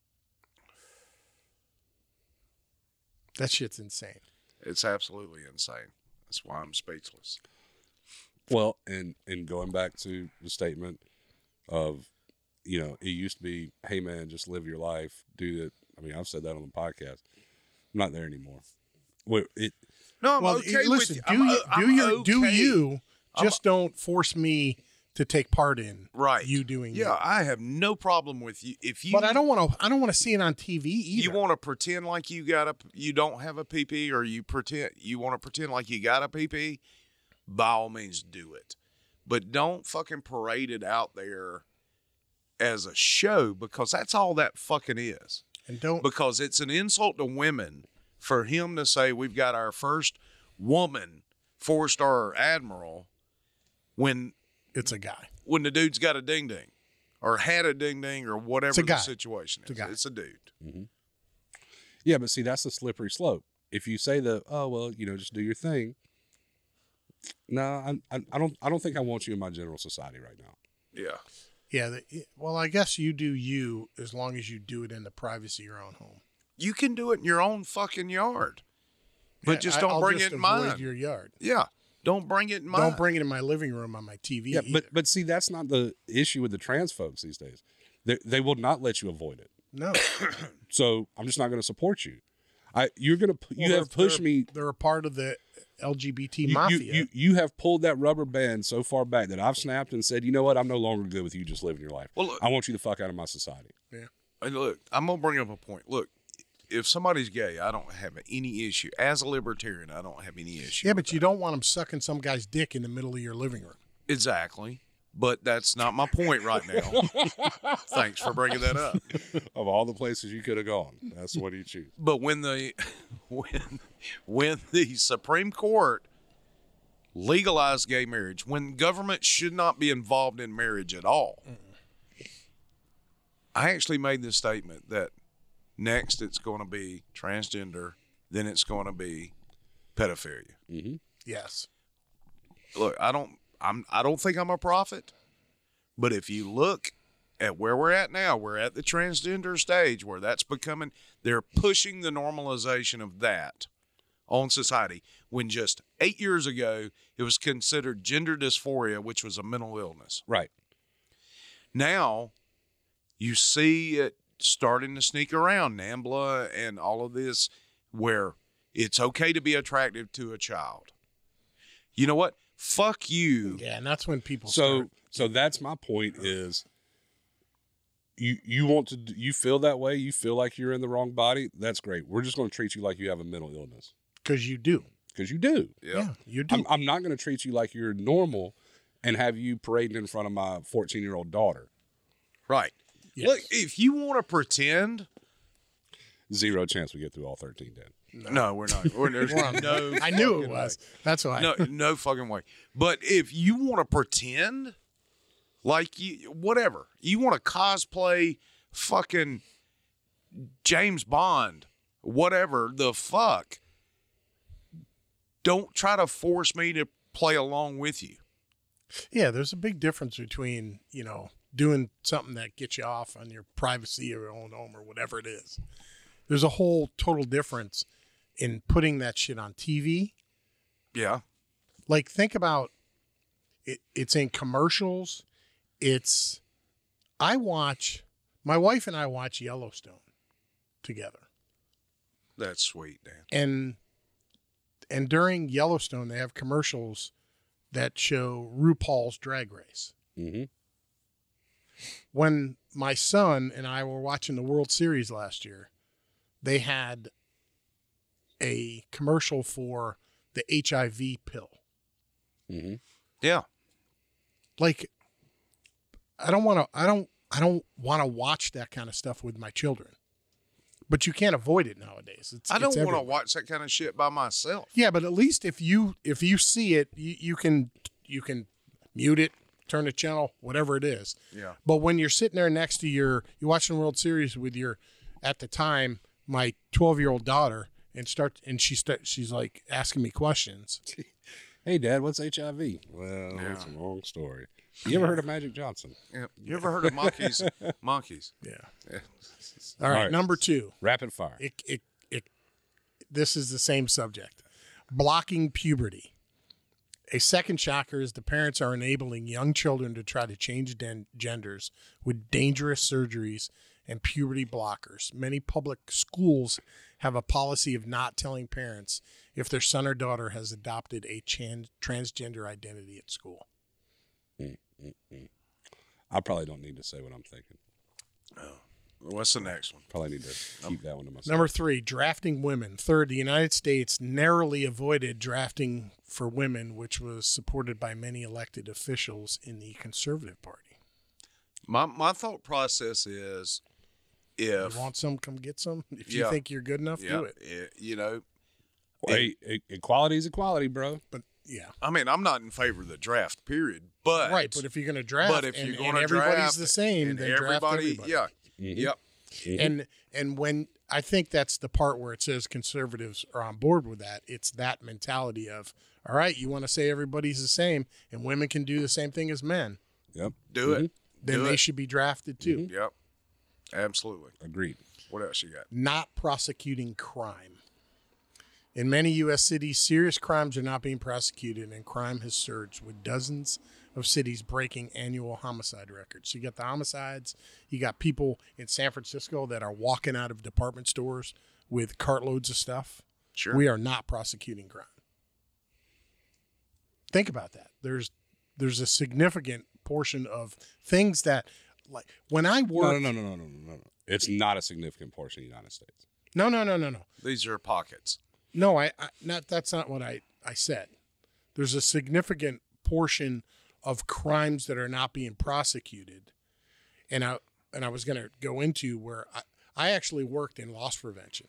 That shit's insane. It's absolutely insane. That's why I'm speechless. Well, and going back to the statement of, it used to be, hey man, just live your life, do it. I mean, I've said that on the podcast. I'm not there anymore. No, I'm okay listen, with you. Just don't force me to take part in you doing. Yeah, I have no problem with you if you. But I don't want to see it on TV either. You want to pretend like you don't have a PP, or you want to pretend like you got a PP. By all means, do it, but don't fucking parade it out there as a show, because that's all that fucking is. And because it's an insult to women for him to say we've got our first woman 4-star admiral, when it's a guy. When the dude's got a ding ding, or had a ding ding, or whatever the situation is, it's a dude. Mm-hmm. Yeah, but see, that's the slippery slope. If you say just do your thing. No, I don't think I want you in my general society right now. Yeah. Yeah. Well, I guess you do you as long as you do it in the privacy of your own home. You can do it in your own fucking yard, but just don't bring it in mine. Your yard. Yeah. Don't bring it in mine. Don't bring it in my living room on my TV. Yeah, but see, that's not the issue with the trans folks these days. They will not let you avoid it. No. So I'm just not going to support you. You have pushed me. They're a part of the LGBT mafia. You have pulled that rubber band so far back that I've snapped and said, you know what? I'm no longer good with you just living your life. Well, look, I want you the fuck out of my society. Yeah. And look, I'm going to bring up a point. Look, if somebody's gay, I don't have any issue. As a libertarian, I don't have any issue. Yeah, but you don't want them sucking some guy's dick in the middle of your living room. Exactly. But that's not my point right now. Thanks for bringing that up. Of all the places you could have gone, that's what you choose. But when the Supreme Court legalized gay marriage, when government should not be involved in marriage at all, I actually made this statement that next it's going to be transgender, then it's going to be pedophilia. Mm-hmm. Yes. Look, I don't think I'm a prophet, but if you look at where we're at now, we're at the transgender stage where they're pushing the normalization of that on society. When just 8 years ago, it was considered gender dysphoria, which was a mental illness. Right. Now, you see it starting to sneak around, NAMBLA and all of this, where it's okay to be attractive to a child. You know what? Fuck you. Yeah, and that's when people So that's my point is you feel that way, you feel like you're in the wrong body, that's great. We're just going to treat you like you have a mental illness. Because you do. Because you do. Yeah, you do. I'm not going to treat you like you're normal and have you parading in front of my 14-year-old daughter. Right. Yes. Look, if you want to pretend. 0 chance we get through all 13, Dan. No, we're not. There's no. I knew it was. Way. That's why. No fucking way. But if you want to pretend like you want to cosplay fucking James Bond, whatever the fuck, don't try to force me to play along with you. Yeah, there's a big difference between, doing something that gets you off on your privacy of your own home or whatever it is. There's a whole total difference in putting that shit on TV. Yeah. Like, think about it. It's in commercials. My wife and I watch Yellowstone together. That's sweet, Dan. And during Yellowstone, they have commercials that show RuPaul's Drag Race. Mm-hmm. When my son and I were watching the World Series last year, they had a commercial for the HIV pill. Mm-hmm. Yeah. Like, I don't want to watch that kind of stuff with my children. But you can't avoid it nowadays. I don't want to watch that kind of shit by myself. Yeah, but at least if you see it, you can mute it, turn the channel, whatever it is. Yeah. But when you're sitting there next to you're watching the World Series with at the time, my 12-year-old daughter, she's like asking me questions. Hey, Dad, what's HIV? Well, that's a long story. You ever heard of Magic Johnson? Yeah. You ever heard of monkeys? Monkeys. Yeah. All right, number 2. Rapid fire. This is the same subject. Blocking puberty. A second shocker is the parents are enabling young children to try to change genders with dangerous surgeries and puberty blockers. Many public schools have a policy of not telling parents if their son or daughter has adopted a transgender identity at school. I probably don't need to say what I'm thinking. Oh. What's the next one? Probably need to keep that one to myself. Number 3, drafting women. Third, the United States narrowly avoided drafting for women, which was supported by many elected officials in the Conservative Party. My thought process is, if you want some, come get some. If you think you're good enough, do it. Hey, equality is equality, bro. Yeah. I mean, I'm not in favor of the draft, period. But right, but if you're going to draft, but if you're going to everybody's draft the same, then draft everybody. Yeah. Mm-hmm. Yep. Mm-hmm. And when I think that's the part where it says conservatives are on board with that, it's that mentality of, all right, you want to say everybody's the same and women can do the same thing as men. Yep. Do it. Then they should be drafted too. Mm-hmm. Yep. Absolutely. Agreed. What else you got? Not prosecuting crime. In many U.S. cities, serious crimes are not being prosecuted, and crime has surged, with dozens of cities breaking annual homicide records. So you got the homicides. You got people in San Francisco that are walking out of department stores with cartloads of stuff. Sure. We are not prosecuting crime. Think about that. There's a significant portion of things that, like when I work. No. It's not a significant portion of the United States. No. These are pockets. No, that's not what I said. There's a significant portion of crimes that are not being prosecuted. And I was going to go into where I actually worked in loss prevention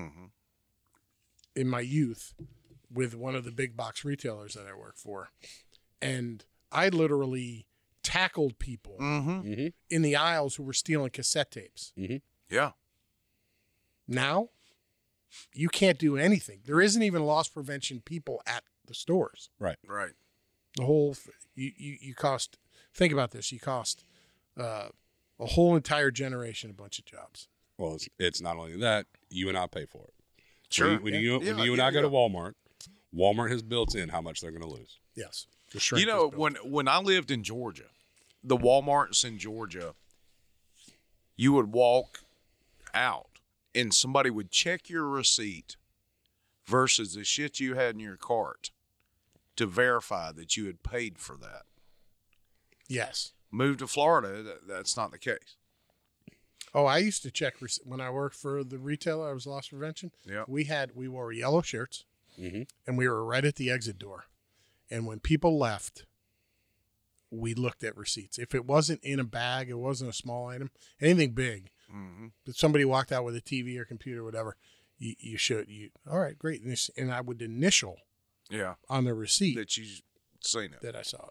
in my youth with one of the big box retailers that I work for. And I literally tackled people in the aisles who were stealing cassette tapes. Mm-hmm. Yeah. Now, you can't do anything. There isn't even loss prevention people at the stores. Right. Right. The whole you cost. Think about this. You cost a whole entire generation a bunch of jobs. Well, it's not only that. You and I pay for it. Sure. When you and I go to Walmart, Walmart has built in how much they're going to lose. Yes. You know, when I lived in Georgia, the Walmarts in Georgia, you would walk out and somebody would check your receipt versus the shit you had in your cart to verify that you had paid for that. Yes. Move to Florida, that's not the case. Oh, I used to check when I worked for the retailer. I was loss prevention. Yeah. We wore yellow shirts, and we were right at the exit door. And when people left, we looked at receipts. If it wasn't in a bag, it wasn't a small item, anything big. But somebody walked out with a TV or computer or whatever, you should. All right, great. And I would initial on the receipt that you've seen it. That I saw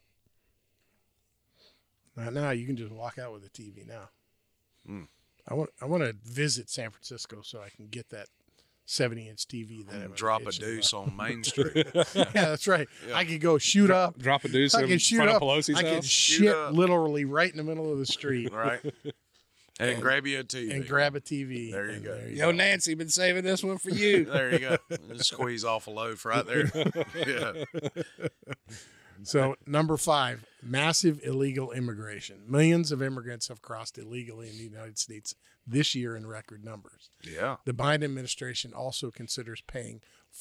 it. Now you can just walk out with a TV now. I want to visit San Francisco so I can get that 70-inch TV that drop a deuce on Main Street. Yeah, that's right. Yeah. I could go shoot up. Drop a deuce in front of Pelosi's house. I could shit literally right in the middle of the street. Right. And grab you a TV. And grab a TV. There you go. Yo, Nancy, been saving this one for you. There you go. Squeeze off a loaf right there. Yeah. So, number 5, massive illegal immigration. Millions of immigrants have crossed illegally in the United States this year in record numbers. Yeah. The Biden administration also considers paying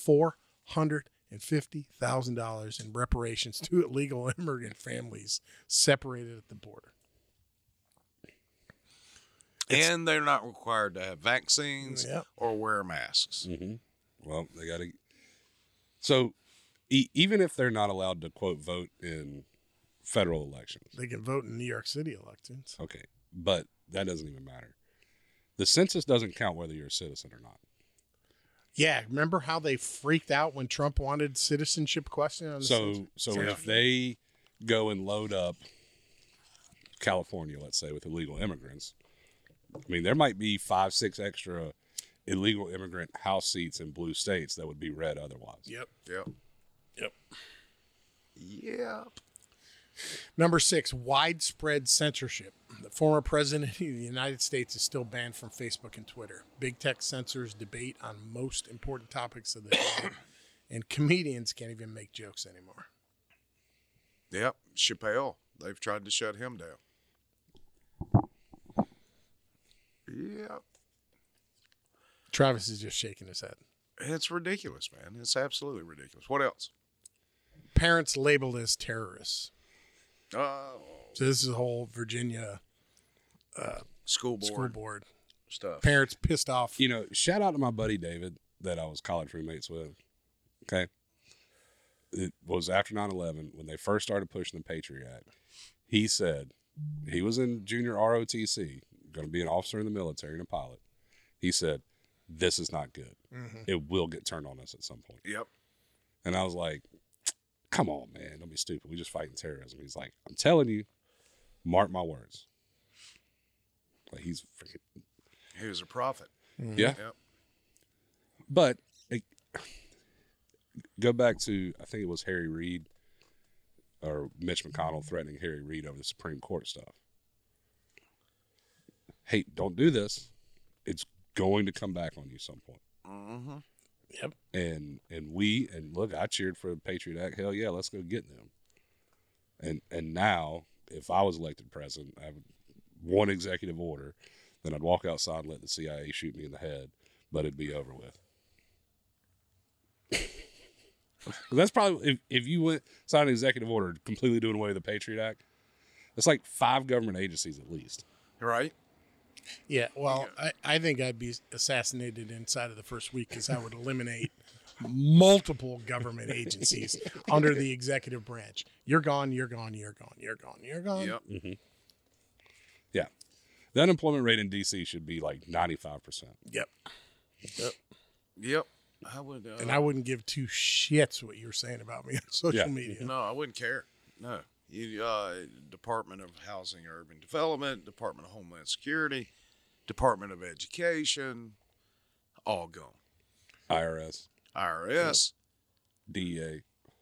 $450,000 in reparations to illegal immigrant families separated at the border. And they're not required to have vaccines or wear masks. Well, they got to. So, even if they're not allowed to, quote, vote in federal elections. They can vote in New York City elections. Okay. But that doesn't even matter. The census doesn't count whether you're a citizen or not. Yeah. Remember how they freaked out when Trump wanted citizenship question on the census? So if they go and load up California, let's say, with illegal immigrants, I mean, there might be 5-6 extra illegal immigrant House seats in blue states that would be red otherwise. Yep. Number 6, widespread censorship. The former president of the United States is still banned from Facebook and Twitter. Big tech censors debate on most important topics of the day, and comedians can't even make jokes anymore. Yep. Chappelle, they've tried to shut him down. Yep. Travis is just shaking his head. It's ridiculous, man. It's absolutely ridiculous. What else? Parents labeled as terrorists. Oh. So this is a whole Virginia school board stuff. Parents pissed off. You know, shout out to my buddy David that I was college roommates with. Okay. It was after 9/11 when they first started pushing the Patriot Act. He said he was in junior ROTC, going to be an officer in the military and a pilot. He said, this is not good. It will get turned on us at some point. Yep. And I was like, come on, man, don't be stupid. We just fighting terrorism. He's like, I'm telling you, mark my words. Like he's freaking. He was a prophet. Mm-hmm. Yeah. Yep. But go back to, I think it was Harry Reid or Mitch McConnell threatening Harry Reid over the Supreme Court stuff. Hey, don't do this. It's going to come back on you some point. Mm-hmm. Yep. And look, I cheered for the Patriot Act. Hell yeah, let's go get them. And now, if I was elected president, I have one executive order, then I'd walk outside and let the CIA shoot me in the head, but it'd be over with. That's probably, if you went sign an executive order completely doing away with the Patriot Act, it's like 5 government agencies at least. Right? Yeah, well, I think I'd be assassinated inside of the first week because I would eliminate multiple government agencies under the executive branch. You're gone, you're gone, you're gone, you're gone, you're gone. Yep. Mm-hmm. Yeah. The unemployment rate in D.C. should be like 95%. Yep. Yep. I would. And I wouldn't give 2 shits what you're saying about me on social media. No, I wouldn't care. No. Department of Housing and Urban Development, Department of Homeland Security, Department of Education, all gone. IRS. DEA.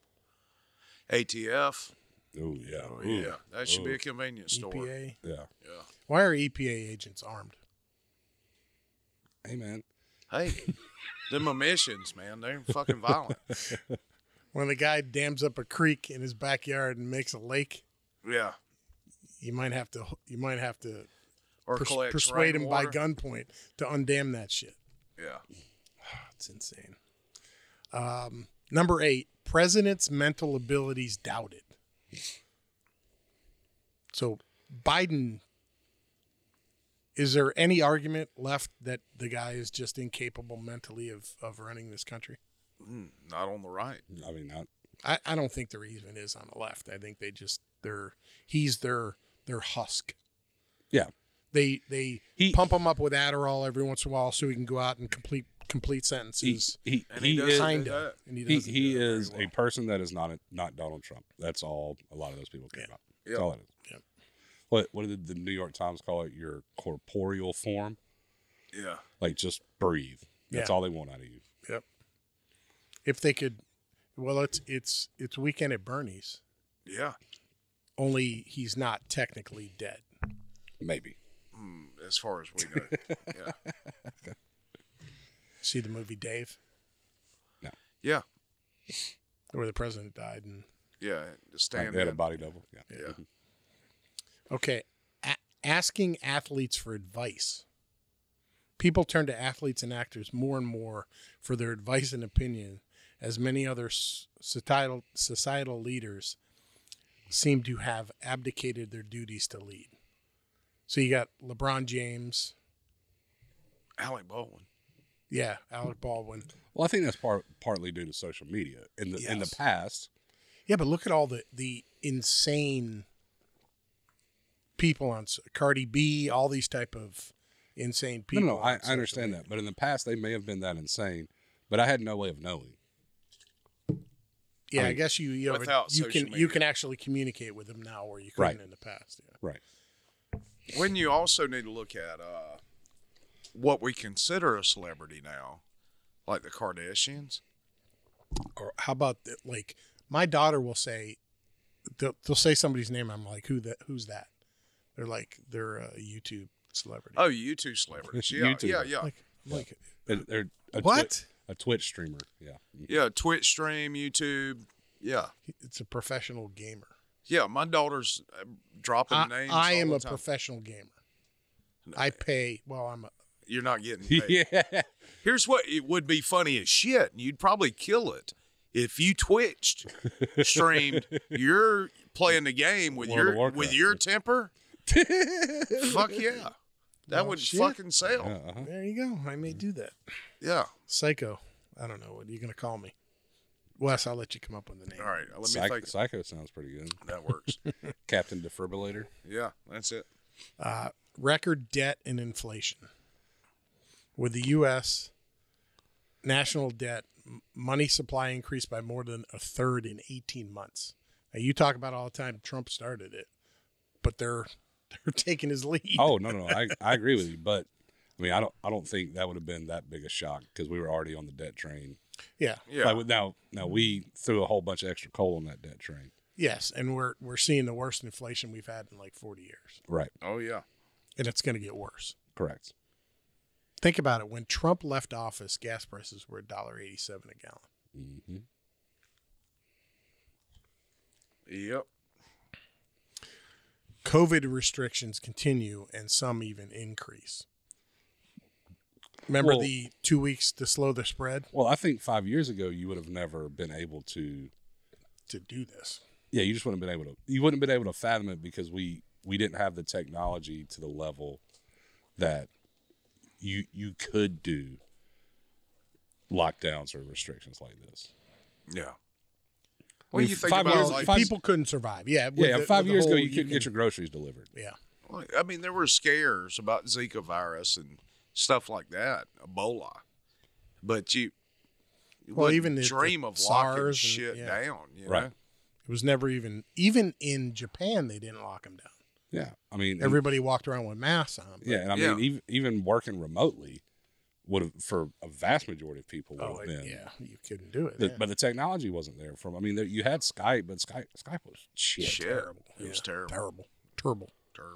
ATF. Oh, yeah. Yeah. That should be a convenience store. EPA. Yeah. Why are EPA agents armed? Hey, man. Hey, them emissions, man, they're fucking violent. When the guy dams up a creek in his backyard and makes a lake, yeah, you might have to or persuade him by gunpoint to undam that shit. Yeah, it's insane. Number 8, president's mental abilities doubted. So Biden, is there any argument left that the guy is just incapable mentally of running this country? Not on the right. I mean, not. I don't think there even is on the left. I think he's their husk. Yeah. They pump him up with Adderall every once in a while so he can go out and complete sentences. He is a person that is not Donald Trump. That's all a lot of those people care about. That's all it is. Yep. What did the New York Times call it? Your corporeal form. Yeah. Like just breathe. That's all they want out of you. Yep. If they could, well, it's Weekend at Bernie's. Yeah. Only he's not technically dead. Maybe. As far as we know. Yeah. See the movie Dave? No. Yeah. Where the president died and. Yeah. They had a body double. Yeah. Yeah. Okay. Asking athletes for advice. People turn to athletes and actors more and more for their advice and opinion, as many other societal leaders seem to have abdicated their duties to lead. So you got LeBron James. Alec Baldwin. Yeah, Alec Baldwin. Well, I think that's partly due to social media. In the past. Yeah, but look at all the insane people on Cardi B, all these type of insane people. No, I understand that. But in the past, they may have been that insane, but I had no way of knowing. Yeah, I guess you can actually communicate with them now where you couldn't in the past. Yeah. Right. When you also need to look at what we consider a celebrity now, like the Kardashians. Or how about like my daughter will say, they'll say somebody's name. I'm like, who's that? They're like, they're a YouTube celebrity. Oh, YouTube celebrities. Yeah, yeah. Like they're a Twitch streamer. Yeah. Yeah, Twitch stream, YouTube. Yeah. It's a professional gamer. Yeah, my daughter's dropping names. I am a professional gamer. I pay. Well, You're not getting paid. Yeah. Here's what it would be funny as shit. You'd probably kill it if you Twitched, streamed. You're playing the game with your temper. Fuck yeah, that would fucking sell. Yeah, There you go. I may do that. Yeah, Psycho. I don't know what you're gonna call me. Wes, I'll let you come up with the name. All right, let me think. Psycho sounds pretty good. That works. Captain Defibrillator. Yeah, that's it. Record debt and inflation. With the U.S. national debt money supply increased by more than a third in 18 months. Now, you talk about all the time Trump started it, but they're taking his lead. Oh, no. I agree with you. But, I mean, I don't think that would have been that big a shock because we were already on the debt train. Yeah. Like, now we threw a whole bunch of extra coal on that debt train. Yes, and we're seeing the worst inflation we've had in like 40 years. Right. Oh, yeah. And it's going to get worse. Correct. Think about it. When Trump left office, gas prices were $1.87 a gallon. Mm-hmm. Yep. COVID restrictions continue and some even increase. Remember the 2 weeks to slow the spread? Well, I think 5 years ago you would have never been able to do this. Yeah, you just wouldn't have been able to. You wouldn't have been able to fathom it because we didn't have the technology to the level that you could do lockdowns or restrictions like this. Yeah. Well, you think 5 about years, it, like, people couldn't survive. Yeah. 5 years ago, you couldn't get your groceries delivered. Yeah. well, I mean, there were scares about Zika virus and stuff like that, Ebola, but you wouldn't even dream of SARS locking and- shit yeah. down. You Right. know? It was never even in Japan, they didn't lock them down. Yeah, I mean, Everybody walked around with masks on. But, yeah, and I mean, even working remotely would have, for a vast majority of people, would have been. yeah, you couldn't do it. But the technology wasn't there. You had Skype, but Skype was shit. Terrible. It was terrible. Terrible.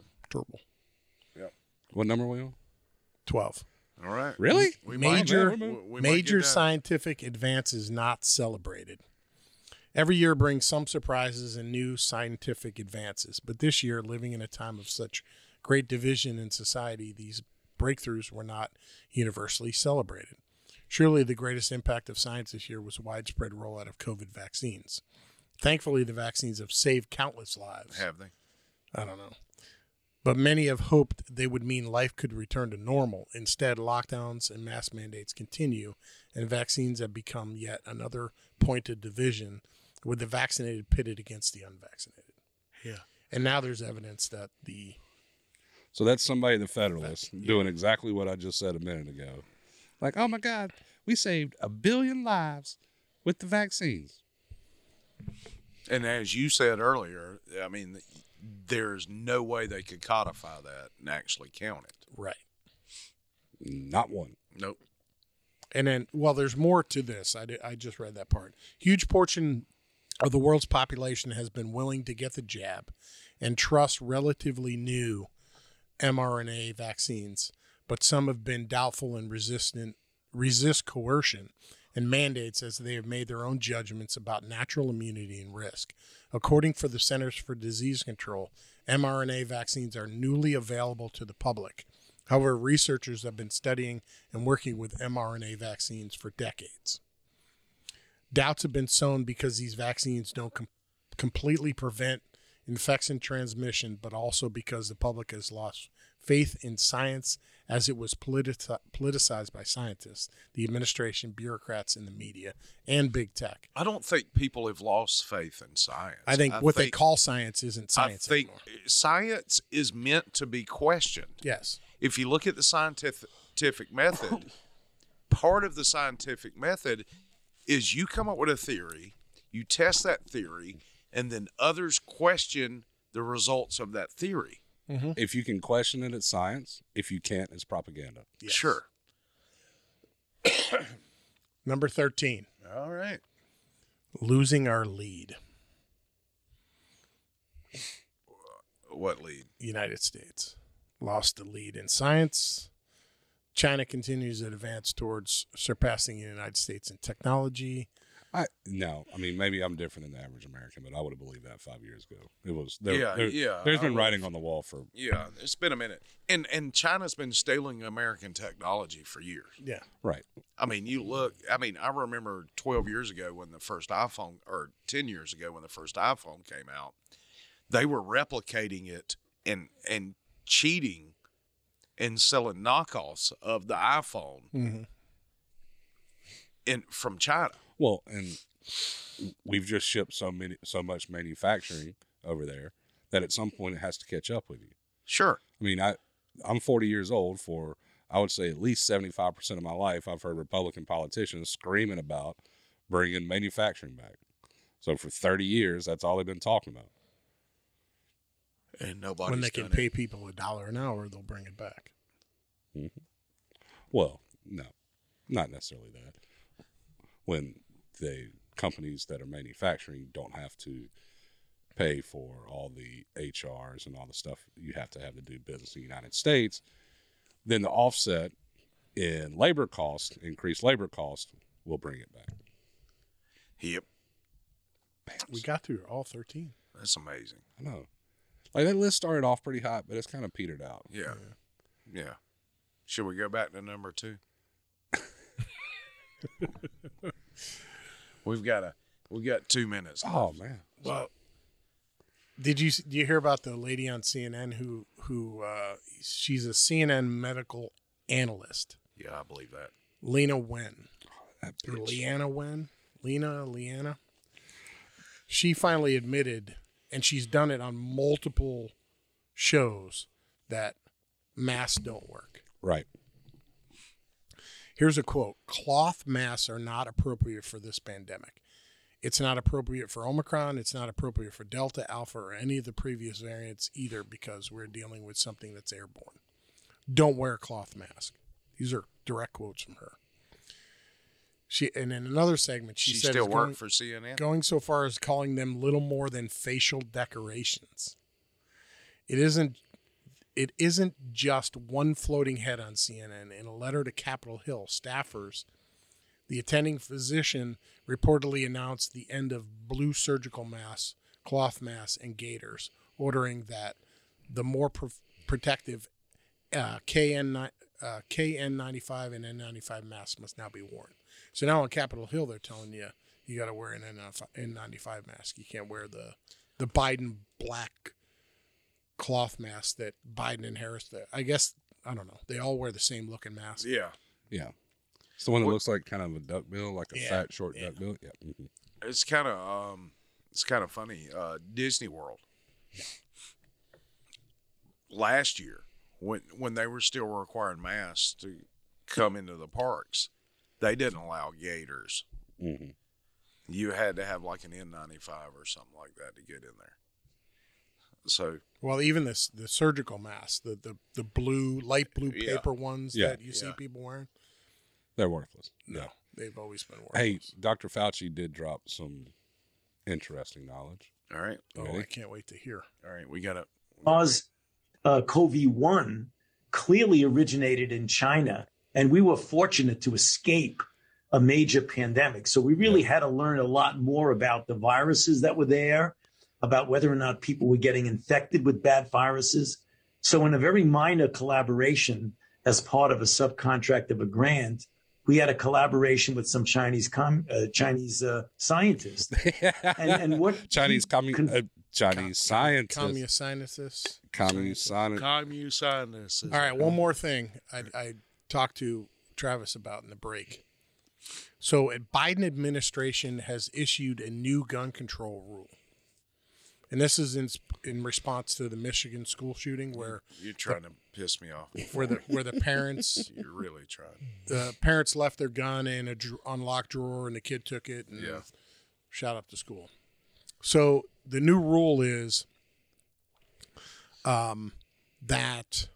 Yep. What number are we on? 12. All right. Really? We Major might major get down. scientific advances not celebrated. Every year brings some surprises and new scientific advances, but this year, living in a time of such great division in society, these breakthroughs were not universally celebrated. Surely the greatest impact of science this year was widespread rollout of COVID vaccines. Thankfully, the vaccines have saved countless lives. Have they? I don't know. But many have hoped they would mean life could return to normal. Instead, lockdowns and mask mandates continue, and vaccines have become yet another point of division, with the vaccinated pitted against the unvaccinated. Yeah. And now there's evidence that So that's somebody, the Federalists, doing exactly what I just said a minute ago. Like, oh my God, we saved 1 billion lives with the vaccines. And as you said earlier, I mean, there's no way they could codify that and actually count it. right. Not one. Nope. And then, well, there's more to this. I just read that part. Huge portion of the world's population has been willing to get the jab and trust relatively new mRNA vaccines, but some have been doubtful and resist coercion and mandates as they have made their own judgments about natural immunity and risk. According to the Centers for Disease Control, mRNA vaccines are newly available to the public. However, researchers have been studying and working with mRNA vaccines for decades. Doubts have been sown because these vaccines don't completely prevent infection transmission, but also because the public has lost faith in science as it was politicized by scientists, the administration, bureaucrats, and the media, and big tech. I don't think people have lost faith in science. I think they call science isn't science anymore. anymore. Science is meant to be questioned. Yes. If you look at the scientific method, part of the scientific method is you come up with a theory, you test that theory, and then others question the results of that theory. Mm-hmm. If you can question it, it's science. If you can't, it's propaganda. Yes. Sure. Number 13. All right. Losing our lead. What lead? United States lost the lead in science. China continues to advance towards surpassing the United States in technology. No, I mean, maybe I'm different than the average American, but I would have believed that 5 years ago. It was there. Yeah. There's been writing on the wall for. Yeah, it's been a minute, and China's been stealing American technology for years. Yeah, right. I mean, you look. I mean, I remember 12 years ago when the first iPhone, or 10 years ago when the first iPhone came out, they were replicating it and cheating and selling knockoffs of the iPhone from China. Well, and we've just shipped so much manufacturing over there that at some point it has to catch up with you. Sure. I mean, I'm 40 years old. For I would say at least 75% of my life, I've heard Republican politicians screaming about bringing manufacturing back. So for 30 years, that's all they've been talking about. And nobody's when they can pay people $1 an hour, they'll bring it back. Mm-hmm. Well, no, not necessarily that. When the companies that are manufacturing don't have to pay for all the HRs and all the stuff you have to do business in the United States, then the offset in labor cost, increased labor cost, will bring it back. Yep. We got through all 13. That's amazing. I know. Like, that list started off pretty hot, but it's kind of petered out. Yeah. Should we go back to number 2? We've got 2 minutes left. Oh, man. Well, did you hear about the lady on CNN who she's a CNN medical analyst? Yeah, I believe that. Lena Wen. Or Leanna Wen? Leanna. She finally admitted, and she's done it on multiple shows, that masks don't work. Right. Here's a quote. Cloth masks are not appropriate for this pandemic. It's not appropriate for Omicron. It's not appropriate for Delta, Alpha, or any of the previous variants either, because we're dealing with something that's airborne. Don't wear a cloth mask. These are direct quotes from her. And in another segment, she said, still work for CNN? Going so far as calling them little more than facial decorations. It isn't just one floating head on CNN. In a letter to Capitol Hill staffers, the attending physician reportedly announced the end of blue surgical masks, cloth masks, and gaiters, ordering that the more protective KN95 and N95 masks must now be worn. So now on Capitol Hill, they're telling you got to wear an N95 mask. You can't wear the Biden black cloth mask that Biden and Harris. I guess, I don't know. They all wear the same looking mask. Yeah. It's the one that looks like kind of a duckbill, like a fat, short duckbill. Yeah. Mm-hmm. It's kind of funny. Disney World. Last year, when they were still requiring masks to come into the parks, they didn't allow gaiters. Mm-hmm. You had to have like an N95 or something like that to get in there. So, well, even the surgical masks, the blue, light blue paper ones that you see people wearing, they're worthless. No, they've always been worthless. Hey, Dr. Fauci did drop some interesting knowledge. All right. I can't wait to hear. All right, we got to. COVID-1 clearly originated in China, and we were fortunate to escape a major pandemic. So we really had to learn a lot more about the viruses that were there, about whether or not people were getting infected with bad viruses. So in a very minor collaboration, as part of a subcontract of a grant, we had a collaboration with some Chinese scientists. and what Chinese scientists. Communist scientists. All right, one more thing I talked to Travis about in the break. So, a Biden administration has issued a new gun control rule. And this is in response to the Michigan school shooting, where you're trying to piss me off. Where the parents you're really trying. The parents left their gun in an unlocked drawer, and the kid took it and shot up the school. So the new rule is that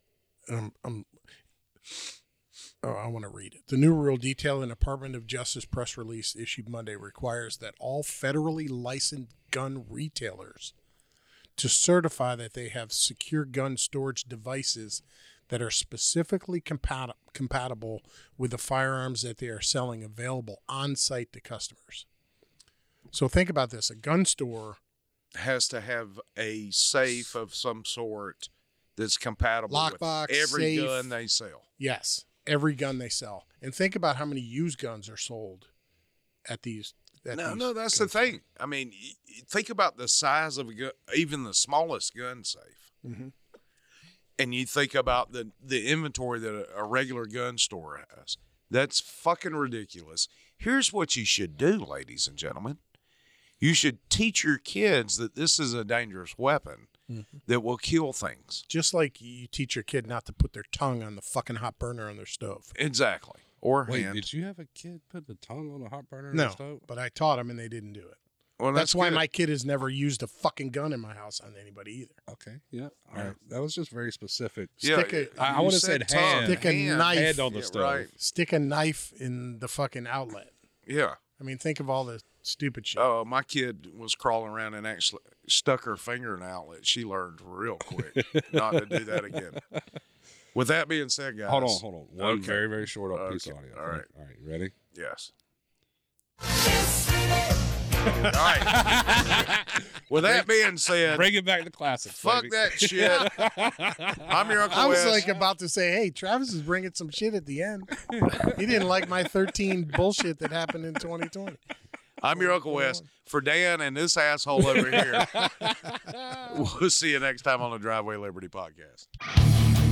I want to read it. The new rule detailed in Department of Justice press release issued Monday requires that all federally licensed gun retailers to certify that they have secure gun storage devices that are specifically compatible with the firearms that they are selling available on site to customers. So think about this. A gun store has to have a safe of some sort that's compatible lockbox, with every safe, gun they sell. Yes, every gun they sell. And think about how many used guns are sold at these. No, that's the thing. I mean, think about the size of a gun, even the smallest gun safe. Mm-hmm. And you think about the inventory that a regular gun store has. That's fucking ridiculous. Here's what you should do, ladies and gentlemen. You should teach your kids that this is a dangerous weapon that will kill things. Just like you teach your kid not to put their tongue on the fucking hot burner on their stove. Exactly. Or Wait, hand. did you have a kid put the tongue on the hot burner on No, the stove? but I taught them and they didn't do it. Well, That's why good. my kid has never used a fucking gun in my house on anybody either. Okay, yeah. All right. That was just very specific. I would have said hand. Stick a knife. Hand on the stove. Right. Stick a knife in the fucking outlet. Yeah. I mean, think of all the stupid shit. Oh, my kid was crawling around and actually stuck her finger in the outlet. She learned real quick not to do that again. With that being said, guys. Hold on. One Okay. very, very short piece of audio. All right. All right, ready? Yes. All right. With that being said, Bring it back to classics. fuck baby. that shit. I'm your Uncle I was Wes. like about to say, hey, Travis is bringing some shit at the end. He didn't like my 13 bullshit that happened in 2020. I'm your Uncle Wes. For Dan and this asshole over here, we'll see you next time on the Driveway Liberty Podcast.